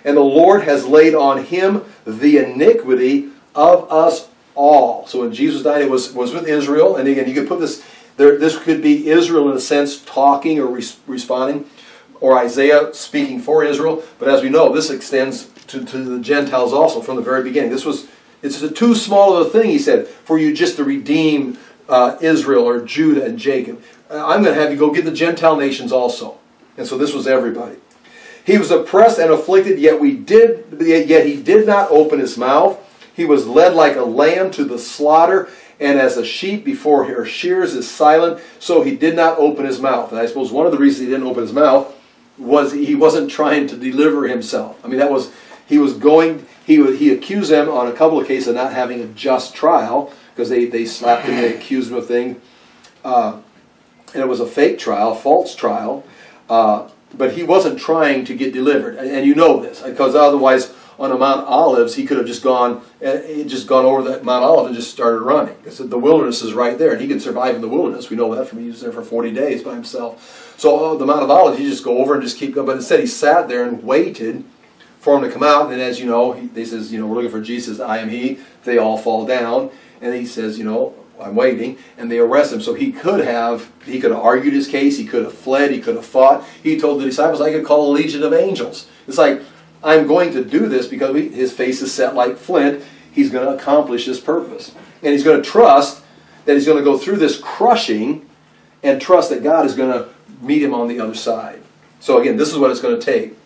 And the Lord has laid on him the iniquity of us all. So when Jesus died, it was, was with Israel. And again, you could put this, there, this could be Israel in a sense talking or res responding, or Isaiah speaking for Israel. But as we know, this extends to, to the Gentiles also from the very beginning. This was, it's a too small of a thing, he said, for you just to redeem uh, Israel or Judah and Jacob. I'm going to have you go get the Gentile nations also. And so this was everybody. He was oppressed and afflicted, yet we did, yet he did not open his mouth. He was led like a lamb to the slaughter, and as a sheep before her shears is silent, so he did not open his mouth. And I suppose one of the reasons he didn't open his mouth was he wasn't trying to deliver himself. I mean, that was, he was going, he would, he accused them on a couple of cases of not having a just trial, because they, they slapped him, they accused him of things. Uh, and it was a fake trial, false trial. Uh, but he wasn't trying to get delivered. And, and you know this, because otherwise on a Mount Olives, he could have just gone, uh, just gone over that Mount Olives and just started running. Because the wilderness is right there, and he could survive in the wilderness. We know that from he was there for forty days by himself. So uh, the Mount of Olives, you just go over and just keep going. But instead, he sat there and waited for him to come out. And then, as you know, he, they says, you know, we're looking for Jesus. I am he. They all fall down, and he says, you know, I'm waiting, and they arrest him. So he could have, he could have argued his case. He could have fled. He could have fought. He told the disciples, I could call a legion of angels. It's like, I'm going to do this because we, his face is set like flint. He's going to accomplish his purpose. And he's going to trust that he's going to go through this crushing and trust that God is going to meet him on the other side. So again, this is what it's going to take.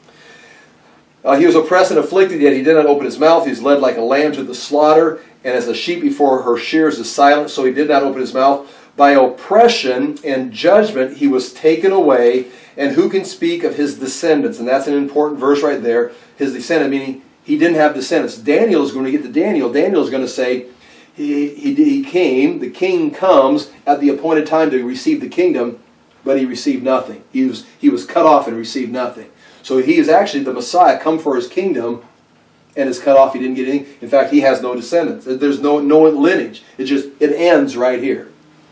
Uh, he was oppressed and afflicted, yet he did not open his mouth. He was led like a lamb to the slaughter, and as a sheep before her shears is silent, so he did not open his mouth. By oppression and judgment he was taken away, and who can speak of his descendants? And that's an important verse right there. His descendant, meaning he didn't have descendants. Daniel is going to get to Daniel. Daniel is going to say, he, he, he came, the king comes at the appointed time to receive the kingdom, but he received nothing. He was, he was cut off and received nothing. So he is actually the Messiah, come for his kingdom, and is cut off. He didn't get anything. In fact, he has no descendants. There's no, no lineage. It just, it ends right here.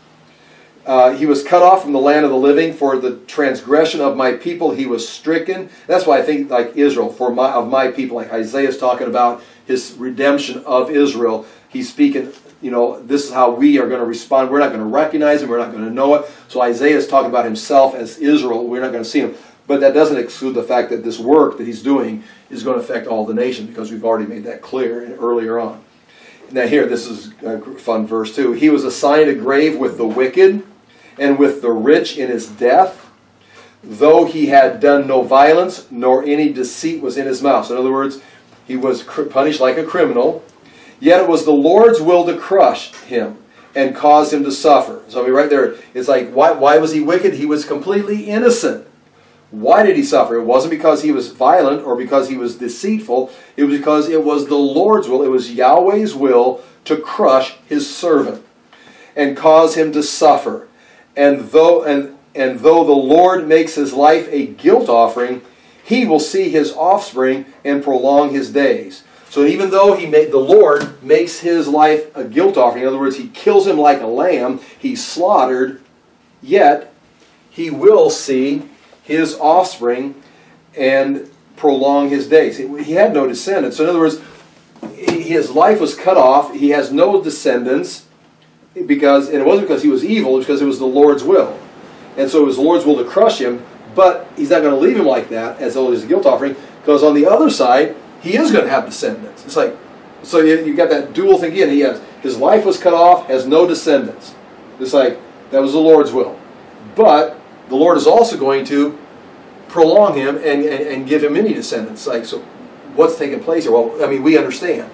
Uh, he was cut off from the land of the living. For the transgression of my people he was stricken. That's why I think, like Israel, for my, of my people, like Isaiah is talking about his redemption of Israel. He's speaking, you know, this is how we are going to respond. We're not going to recognize him. We're not going to know it. So Isaiah is talking about himself as Israel. We're not going to see him. But that doesn't exclude the fact that this work that he's doing is going to affect all the nations, because we've already made that clear earlier on. Now here, this is a fun verse too. He was assigned a grave with the wicked and with the rich in his death, though he had done no violence, nor any deceit was in his mouth. So in other words, he was punished like a criminal, yet it was the Lord's will to crush him and cause him to suffer. So I mean, right there, it's like, why, why was he wicked? He was completely innocent. Why did he suffer? It wasn't because he was violent or because he was deceitful. It was because it was the Lord's will. It was Yahweh's will to crush his servant and cause him to suffer. And though, and, and though the Lord makes his life a guilt offering, he will see his offspring and prolong his days. So even though he made, the Lord makes his life a guilt offering, in other words, he kills him like a lamb, he's slaughtered, yet he will see his offspring and prolong his days. He had no descendants. So in other words, his life was cut off. He has no descendants, because, and it wasn't because he was evil, it was because it was the Lord's will. And so it was the Lord's will to crush him, but he's not going to leave him like that as though he's a guilt offering, because on the other side, he is going to have descendants. It's like, so you, you got that dual thing again. He has, his life was cut off, has no descendants. It's like, that was the Lord's will. But the Lord is also going to prolong him and, and, and give him many descendants. Like, so what's taking place here? Well, I mean, we understand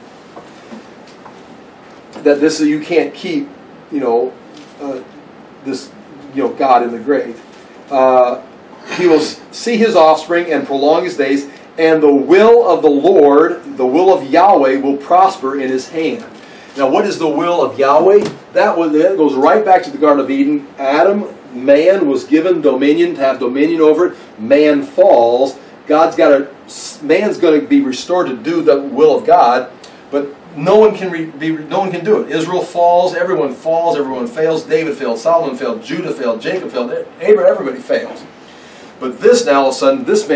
that this, you can't keep, you know, uh, this, you know, God in the grave. Uh, he will see his offspring and prolong his days, and the will of the Lord, the will of Yahweh, will prosper in his hand. Now, what is the will of Yahweh? That, was, that goes right back to the Garden of Eden. Adam, man, was given dominion, to have dominion over it. Man falls. God's got to, man's going to be restored to do the will of God, but no one can re, be, no one can do it. Israel falls, everyone falls, everyone fails. David failed, Solomon failed, Judah failed, Jacob failed, Abraham, everybody fails. But this now, all of a sudden, this man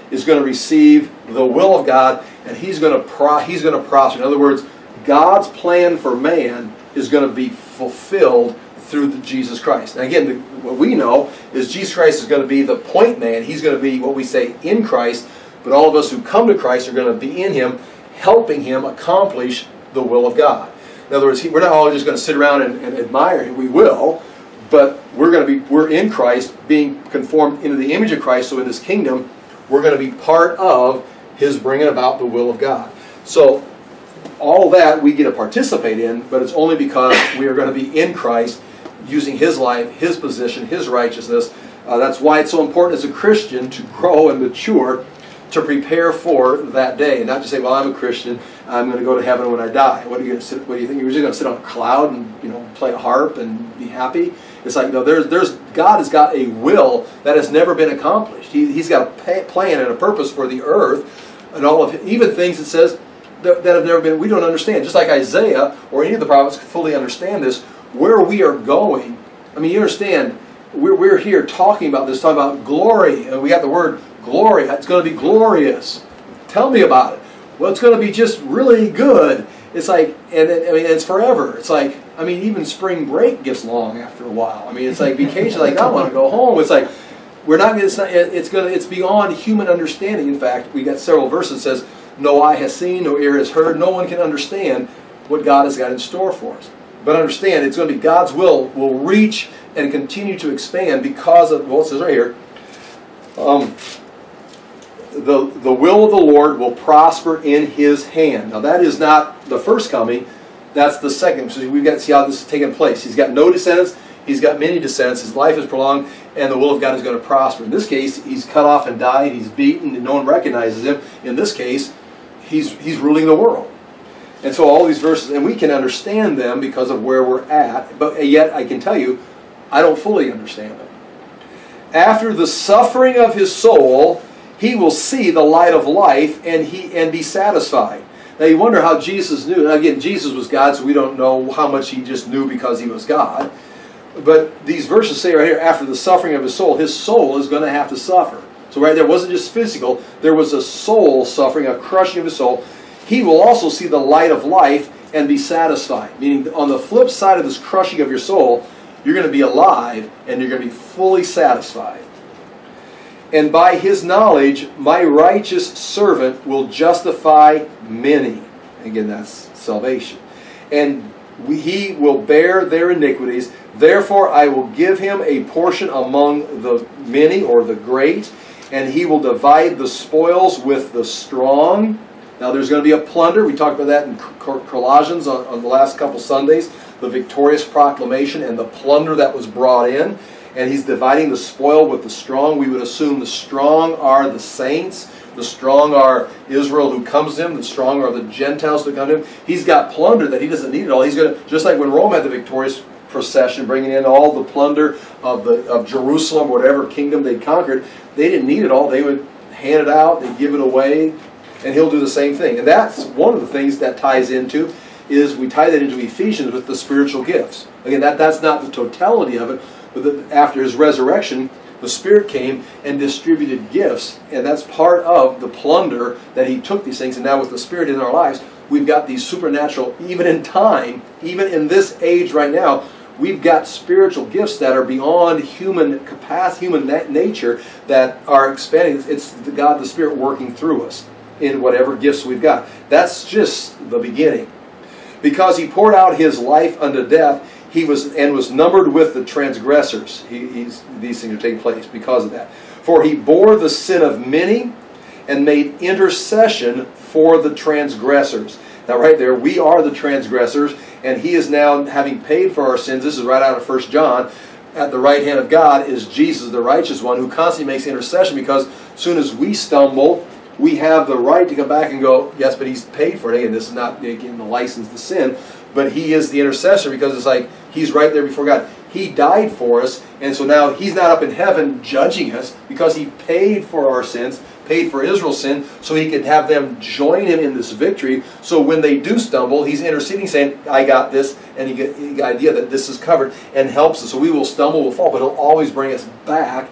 is going to receive the will of God, and he's going to pro he's going to prosper. In other words, God's plan for man is going to be fulfilled through the Jesus Christ. Now again, the, what we know is Jesus Christ is going to be the point man. He's going to be what we say in Christ, but all of us who come to Christ are going to be in him, helping him accomplish the will of God. In other words, he, we're not all just going to sit around and, and admire him. We will, but we're going to be we're in Christ, being conformed into the image of Christ. So in this kingdom, we're going to be part of his bringing about the will of God. So all that we get to participate in, but it's only because we are going to be in Christ, using his life, his position, his righteousness. Uh, that's why it's so important as a Christian to grow and mature, to prepare for that day, and not just say, well, I'm a Christian, I'm going to go to heaven when I die. What are you going to sit, what do you think? You're just going to sit on a cloud and, you know, play a harp and be happy? It's like, no, there's, there's, God has got a will that has never been accomplished. He, he's got a plan and a purpose for the earth, and all of, even things that says that, that have never been, we don't understand. Just like Isaiah or any of the prophets could fully understand this, where we are going. I mean, you understand, we're, we're here talking about this, talking about glory, and we got the word glory. It's going to be glorious. Tell me about it. Well, it's going to be just really good. It's like, and it, I mean, it's forever. It's like, I mean, even spring break gets long after a while. I mean, it's like vacation. Like, I want to go home. It's like, we're not. It's not. It's going. It's beyond human understanding. In fact, we got several verses that says, "No eye has seen, no ear has heard, no one can understand what God has got in store for us." But understand, it's going to be God's will will reach and continue to expand because of, well, it says right here, um, the, the will of the Lord will prosper in his hand. Now that is not the first coming, that's the second. So we've got to see how this is taking place. He's got no descendants, he's got many descendants, his life is prolonged, and the will of God is going to prosper. In this case, he's cut off and died, he's beaten, and no one recognizes him. In this case, he's, he's ruling the world. And so all these verses, and we can understand them because of where we're at, but yet I can tell you, I don't fully understand them. After the suffering of his soul, he will see the light of life and he and be satisfied. Now you wonder how Jesus knew. Now again, Jesus was God, so we don't know how much he just knew because he was God. But these verses say right here, after the suffering of his soul, his soul is going to have to suffer. So right there, it wasn't just physical, there was a soul suffering, a crushing of his soul. He will also see the light of life and be satisfied. Meaning, on the flip side of this crushing of your soul, you're going to be alive and you're going to be fully satisfied. And by his knowledge, my righteous servant will justify many. Again, that's salvation. And we, he will bear their iniquities. Therefore, I will give him a portion among the many, or the great, and he will divide the spoils with the strong. Now there's going to be a plunder. We talked about that in Colossians on, on the last couple Sundays. The victorious proclamation and the plunder that was brought in. And he's dividing the spoil with the strong. We would assume the strong are the saints. The strong are Israel who comes to him. The strong are the Gentiles who come to him. He's got plunder that he doesn't need it all. He's going to, just like when Rome had the victorious procession, bringing in all the plunder of the of Jerusalem, whatever kingdom they conquered, they didn't need it all. They would hand it out. They'd give it away. And he'll do the same thing. And that's one of the things that ties into, is we tie that into Ephesians with the spiritual gifts. Again, that, that's not the totality of it, but the, after his resurrection, the Spirit came and distributed gifts, and that's part of the plunder that he took these things. And now with the Spirit in our lives, we've got these supernatural, even in time, even in this age right now, we've got spiritual gifts that are beyond human capacity, human na nature, that are expanding. It's the God, the Spirit working through us in whatever gifts we've got. That's just the beginning. Because he poured out his life unto death, he was and was numbered with the transgressors. He, he's, these things are taking place because of that. For he bore the sin of many and made intercession for the transgressors. Now right there, we are the transgressors, and he is now, having paid for our sins, this is right out of First John, at the right hand of God is Jesus, the righteous one, who constantly makes intercession, because as soon as we stumble, we have the right to come back and go, yes, but he's paid for it. Again, this is not again the license to sin, but he is the intercessor, because it's like he's right there before God. He died for us, and so now he's not up in heaven judging us, because he paid for our sins, paid for Israel's sin, so he could have them join him in this victory. So when they do stumble, he's interceding, saying, I got this, and he get the idea that this is covered and helps us. So we will stumble, we'll fall, but he'll always bring us back,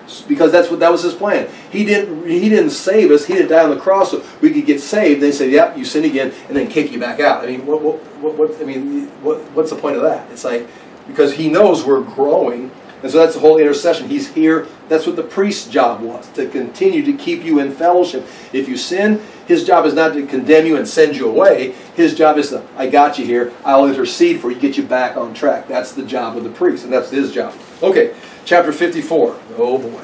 because that's what that was his plan. He didn't he didn't save us. He didn't die on the cross so we could get saved. They say, "Yep, you sin again," and then kick you back out. I mean, what what what, what I mean, what what's the point of that? It's like, because he knows we're growing, and so that's the whole intercession. He's here. That's what the priest's job was, to continue to keep you in fellowship. If you sin, his job is not to condemn you and send you away. His job is to, I got you here, I'll intercede for you, get you back on track. That's the job of the priest, and that's his job. Okay, chapter fifty-four. Oh boy.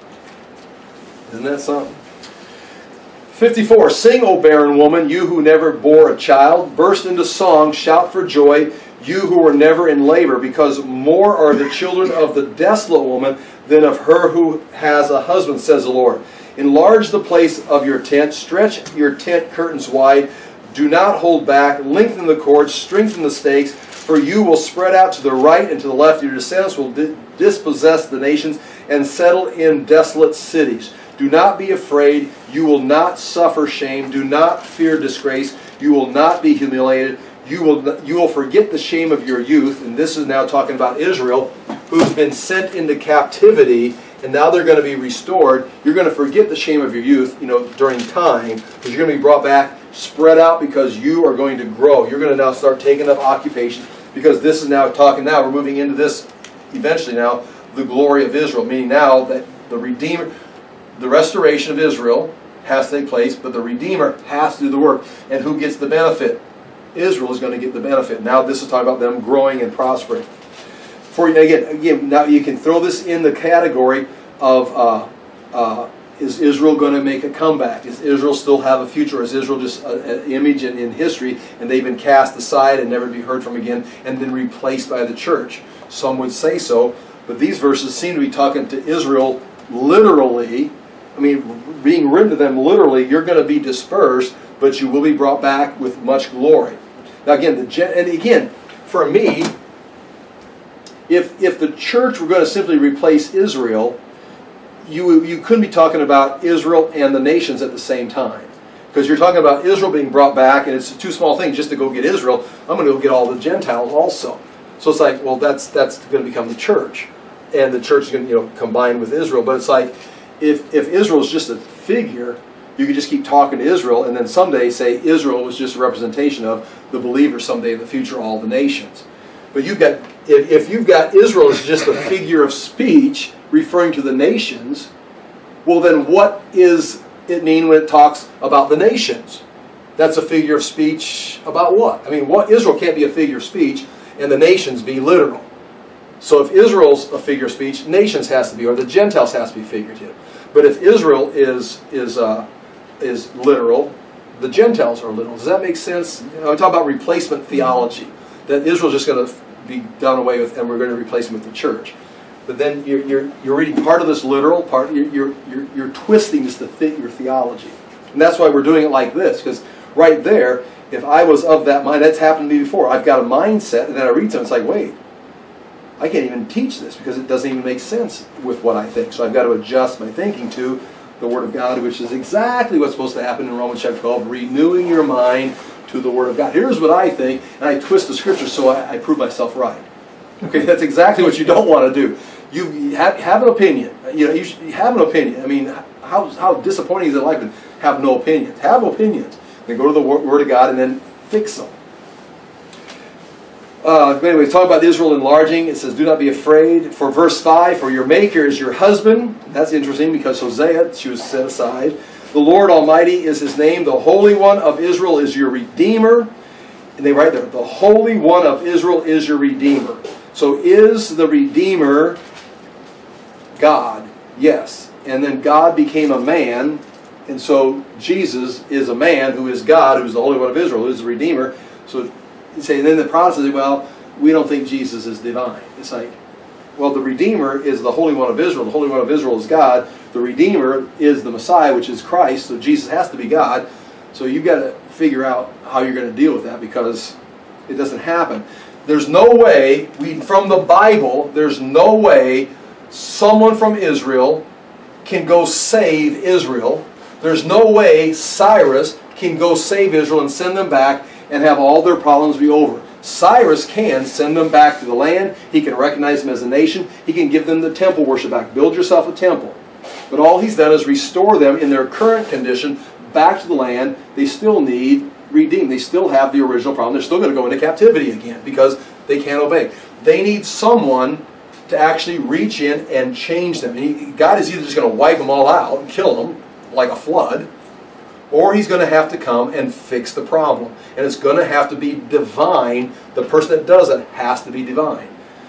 Isn't that something? fifty-four. Sing, O barren woman, you who never bore a child. Burst into song, shout for joy, you who were never in labor, because more are the children of the desolate woman than of her who has a husband, says the Lord. Enlarge the place of your tent, stretch your tent curtains wide, do not hold back, lengthen the cords, strengthen the stakes, for you will spread out to the right and to the left. Your descendants will di- dispossess the nations and settle in desolate cities. Do not be afraid, you will not suffer shame, do not fear disgrace, you will not be humiliated. You will, you will forget the shame of your youth, and this is now talking about Israel, who's been sent into captivity, and now they're going to be restored. You're going to forget the shame of your youth, you know, during time, because you're going to be brought back, spread out, because you are going to grow. You're going to now start taking up occupation, because this is now talking now, we're moving into this, eventually now, the glory of Israel, meaning now that the Redeemer, the restoration of Israel has to take place, but the Redeemer has to do the work. And who gets the benefit? Israel is going to get the benefit. Now this is talking about them growing and prospering. For again, again, now you can throw this in the category of uh, uh, is Israel going to make a comeback? Does Israel still have a future? Is Israel just an image in, in history and they've been cast aside and never be heard from again and then replaced by the church? Some would say so, but these verses seem to be talking to Israel literally. I mean, being written to them literally, you're going to be dispersed, but you will be brought back with much glory. Now again, the and again, for me, if if the church were going to simply replace Israel, you you couldn't be talking about Israel and the nations at the same time, because you're talking about Israel being brought back, and it's too small thing just to go get Israel. I'm going to go get all the Gentiles also. So it's like, well, that's that's going to become the church, and the church is going to, you know, combine with Israel. But it's like, if if Israel is just a figure, you could just keep talking to Israel, and then someday say Israel was just a representation of the believer someday in the future, all the nations. But you've got, if, if you've got Israel as just a figure of speech referring to the nations, well then what is it mean when it talks about the nations? That's a figure of speech about what? I mean, what Israel can't be a figure of speech and the nations be literal. So if Israel's a figure of speech, nations has to be, or the Gentiles has to be figurative. But if Israel is is uh, is literal, the Gentiles are literal. Does that make sense? You know, I talk about replacement theology, that Israel's just going to be done away with, and we're going to replace them with the church. But then you're you're, you're reading part of this literal, part you're, you're you're you're twisting this to fit your theology, and that's why we're doing it like this. Because right there, if I was of that mind, that's happened to me before. I've got a mindset, and then I read something. It's like, wait, I can't even teach this because it doesn't even make sense with what I think. So I've got to adjust my thinking to the Word of God, which is exactly what's supposed to happen in Romans chapter twelve, renewing your mind to the Word of God. Here's what I think, and I twist the Scripture so I, I prove myself right. Okay, that's exactly what you don't want to do. You, you have, have an opinion. You know, you, should, you have an opinion. I mean, how, how disappointing is it life to have no opinions? Have opinions. Then go to the Word of God and then fix them. Uh, anyway, talk about Israel enlarging. It says, do not be afraid. For verse five, for your Maker is your husband. That's interesting because Hosea, she was set aside. The Lord Almighty is His name. The Holy One of Israel is your Redeemer. And they write there, the Holy One of Israel is your Redeemer. So is the Redeemer God? Yes. And then God became a man. And so Jesus is a man who is God, who is the Holy One of Israel, who is the Redeemer. So you say, and then the Protestants say, well, we don't think Jesus is divine. It's like, well, the Redeemer is the Holy One of Israel. The Holy One of Israel is God. The Redeemer is the Messiah, which is Christ. So Jesus has to be God. So you've got to figure out how you're going to deal with that, because it doesn't happen. There's no way, we from the Bible, there's no way someone from Israel can go save Israel. There's no way Cyrus can go save Israel and send them back and have all their problems be over. Cyrus can send them back to the land. He can recognize them as a nation. He can give them the temple worship back. Build yourself a temple. But all he's done is restore them in their current condition back to the land. They still need redeemed. They still have the original problem. They're still going to go into captivity again because they can't obey. They need someone to actually reach in and change them. He, God is either just going to wipe them all out and kill them like a flood, or he's going to have to come and fix the problem. And it's going to have to be divine. The person that does it has to be divine.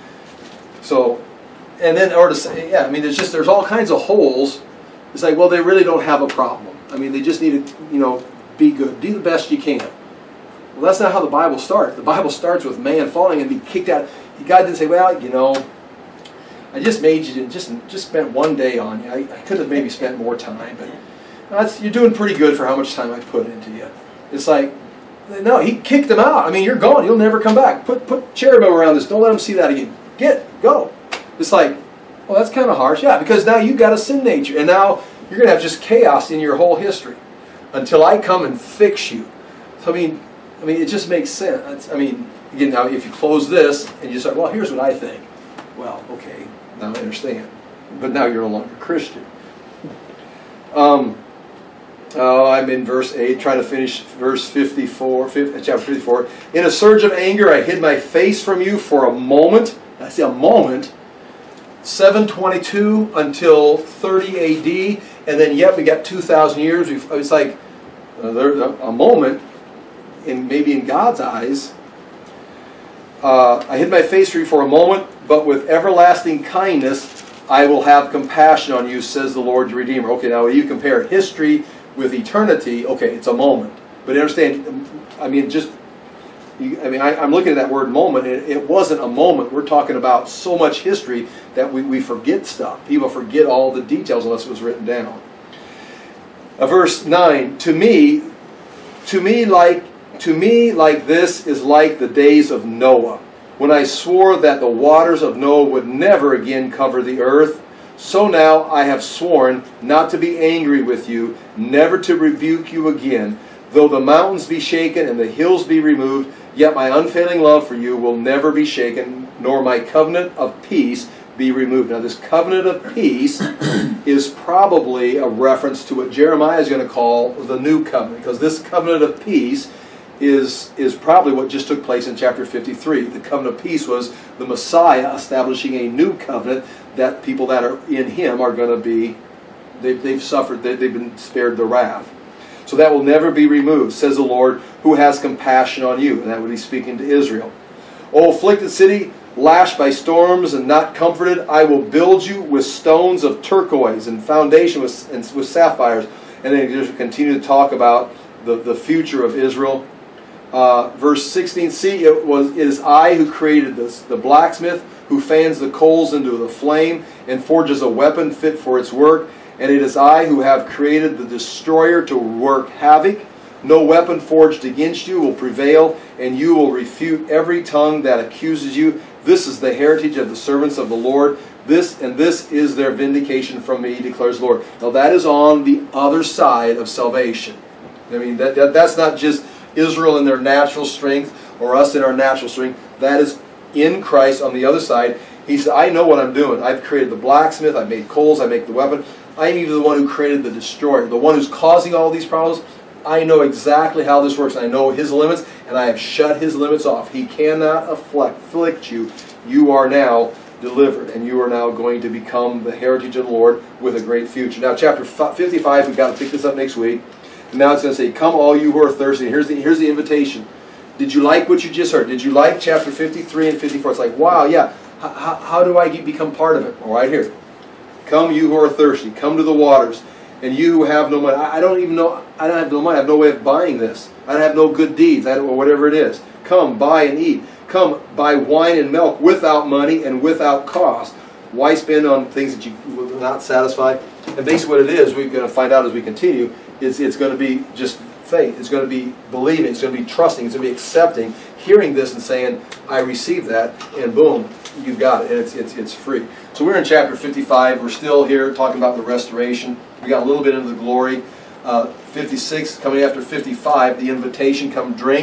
So, and then, or to say, yeah, I mean, there's just, there's all kinds of holes. It's like, well, they really don't have a problem. I mean, they just need to, you know, be good. Do the best you can. Well, that's not how the Bible starts. The Bible starts with man falling and be kicked out. God didn't say, well, you know, I just made you, just just spent one day on you. I, I could have maybe spent more time, but that's, you're doing pretty good for how much time I put into you. It's like, no, he kicked them out. I mean, you're gone. You'll never come back. Put put cherubim around this. Don't let them see that again. Get, go. It's like, well, that's kind of harsh. Yeah, because now you've got a sin nature, and now you're going to have just chaos in your whole history until I come and fix you. So, I mean, I mean, it just makes sense. I mean, again, now if you close this and you say, well, here's what I think. Well, okay, now I understand. But now you're no longer Christian. Um, oh, I'm in verse eight, trying to finish verse fifty-four, chapter fifty-four. In a surge of anger, I hid my face from you for a moment. I say a moment. seven twenty-two until thirty A D, and then yet we got two thousand years. It's like uh, there's a, a moment, in maybe in God's eyes. Uh, I hid my face from you for a moment, but with everlasting kindness I will have compassion on you, says the Lord your Redeemer. Okay, now you compare history with eternity. Okay, it's a moment, but understand, I mean, just. You, I mean, I, I'm looking at that word moment. It, it wasn't a moment. We're talking about so much history that we, we forget stuff. People forget all the details unless it was written down. Uh, verse nine. To me, to me like to me like this is like the days of Noah, when I swore that the waters of Noah would never again cover the earth. So now I have sworn not to be angry with you, never to rebuke you again. Though the mountains be shaken and the hills be removed, yet my unfailing love for you will never be shaken, nor my covenant of peace be removed. Now this covenant of peace is probably a reference to what Jeremiah is going to call the new covenant, because this covenant of peace is, is probably what just took place in chapter fifty-three. The covenant of peace was the Messiah establishing a new covenant that people that are in him are going to be, they've, they've suffered, they've been spared the wrath. So that will never be removed, says the Lord, who has compassion on you. And that would be speaking to Israel. O afflicted city, lashed by storms and not comforted, I will build you with stones of turquoise and foundation with, and with sapphires. And then just continue to talk about the, the future of Israel. Uh, verse sixteen, see, it, was, it is I who created this, the blacksmith, who fans the coals into the flame and forges a weapon fit for its work. And it is I who have created the destroyer to work havoc. No weapon forged against you will prevail, and you will refute every tongue that accuses you. This is the heritage of the servants of the Lord. This and this is their vindication from me, declares the Lord. Now that is on the other side of salvation. I mean, that, that that's not just Israel in their natural strength or us in our natural strength. That is in Christ on the other side. He said, I know what I'm doing. I've created the blacksmith. I made coals. I make the weapon. I am even the one who created the destroyer, the one who's causing all these problems. I know exactly how this works. I know his limits, and I have shut his limits off. He cannot afflict, afflict you. You are now delivered, and you are now going to become the heritage of the Lord with a great future. Now, chapter fifty-five, we've got to pick this up next week. And now it's going to say, come all you who are thirsty. Here's the, here's the invitation. Did you like what you just heard? Did you like chapter fifty-three and fifty-four? It's like, wow, yeah. How, how do I get, become part of it? Well, right here. Come you who are thirsty, come to the waters, and you who have no money. I don't even know, I don't have no money, I have no way of buying this. I don't have no good deeds, I don't, or whatever it is. Come, buy and eat. Come, buy wine and milk without money and without cost. Why spend on things that you will not satisfy? And basically what it is, we're going to find out as we continue, is it's going to be just faith. It's going to be believing, it's going to be trusting, it's going to be accepting, hearing this and saying, I receive that, and boom, you've got it, and it's, it's, it's free. So we're in chapter fifty-five. We're still here talking about the restoration. We got a little bit into the glory. Uh, fifty-six, coming after fifty-five, the invitation, come drink.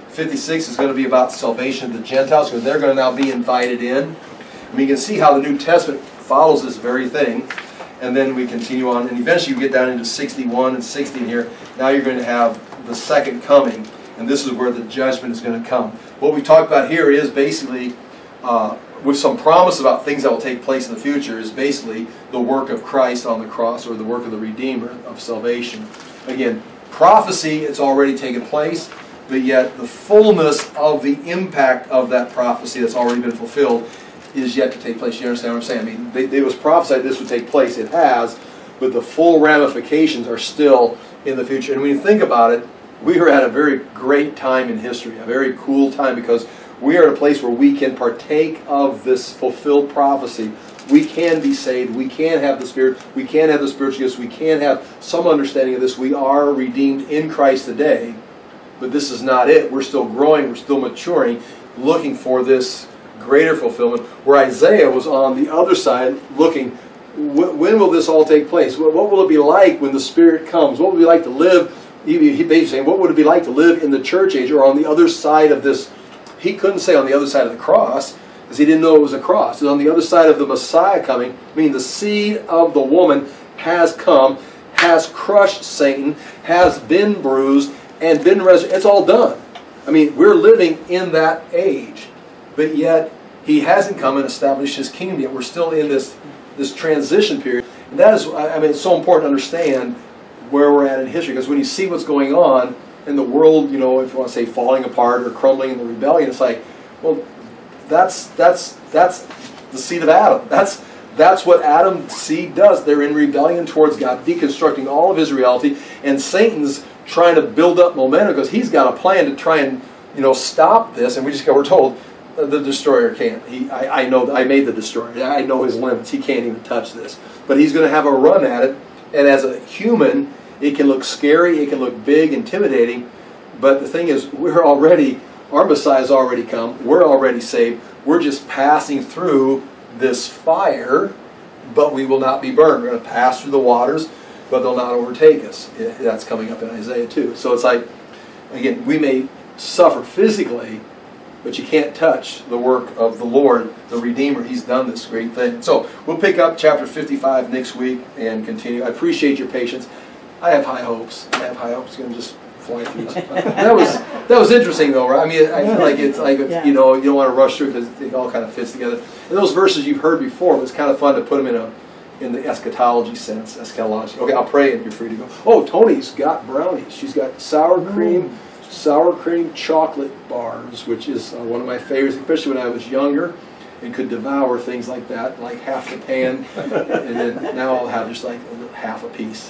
fifty-six is going to be about salvation of the Gentiles, because they're going to now be invited in. I mean, you can see how the New Testament follows this very thing. And then we continue on, and eventually you get down into sixty-one and sixty here. Now you're going to have the second coming, and this is where the judgment is going to come. What we talk about here is basically, uh, with some promise about things that will take place in the future, is basically the work of Christ on the cross, or the work of the Redeemer of salvation. Again, prophecy, it's already taken place, but yet the fullness of the impact of that prophecy that's already been fulfilled is yet to take place. You understand what I'm saying? I mean, they, it was prophesied this would take place. It has, but the full ramifications are still in the future. And when you think about it, we are at a very great time in history, a very cool time, because we are at a place where we can partake of this fulfilled prophecy. We can be saved. We can have the Spirit. We can have the spiritual gifts. We can have some understanding of this. We are redeemed in Christ today, but this is not it. We're still growing. We're still maturing, looking for this greater fulfillment, where Isaiah was on the other side looking, when will this all take place? What will it be like when the Spirit comes? What would it be like to live, he basically saying, what would it be like to live in the church age, or on the other side of this? He couldn't say on the other side of the cross, because he didn't know it was a cross. It was on the other side of the Messiah coming, meaning the seed of the woman has come, has crushed Satan, has been bruised, and been resurrected. It's all done. I mean, we're living in that age, but yet he hasn't come and established his kingdom yet. We're still in this, this transition period. And that is, I mean, it's so important to understand where we're at in history, because when you see what's going on in the world, you know, if you want to say falling apart or crumbling in the rebellion, it's like, well, that's that's that's the seed of Adam. That's that's what Adam's seed does. They're in rebellion towards God, deconstructing all of his reality, and Satan's trying to build up momentum because he's got a plan to try and, you know, stop this. And we just got, we're told, the destroyer can't. He, I, I know. I made the destroyer. I know his limits. He can't even touch this. But he's going to have a run at it. And as a human, it can look scary. It can look big, intimidating. But the thing is, we're already, our Messiah's already come. We're already saved. We're just passing through this fire, but we will not be burned. We're going to pass through the waters, but they'll not overtake us. That's coming up in Isaiah too. So it's like, again, we may suffer physically, but you can't touch the work of the Lord, the Redeemer. He's done this great thing. So we'll pick up chapter fifty-five next week and continue. I appreciate your patience. I have high hopes. I have high hopes. It's going to just fly through this. That was that was interesting, though, right? I mean, I feel like it's like, yeah. you know, you don't want to rush through because it all kind of fits together. And those verses you've heard before, it's kind of fun to put them in a in the eschatology sense. Eschatology. Okay, I'll pray and you're free to go. Oh, Tony's got brownies. She's got sour cream. Mm. Sour cream chocolate bars, which is uh, one of my favorites, especially when I was younger and could devour things like that, like half the pan, and then now I'll have just like a half a piece.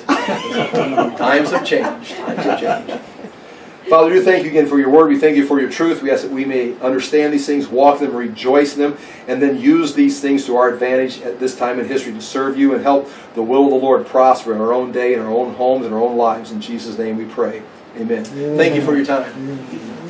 Times have changed. Times have changed. Father, we thank you again for your word. We thank you for your truth. We ask that we may understand these things, walk in them, rejoice in them, and then use these things to our advantage at this time in history to serve you and help the will of the Lord prosper in our own day, in our own homes, in our own lives. In Jesus' name we pray. Amen. Amen. Thank you for your time. Amen.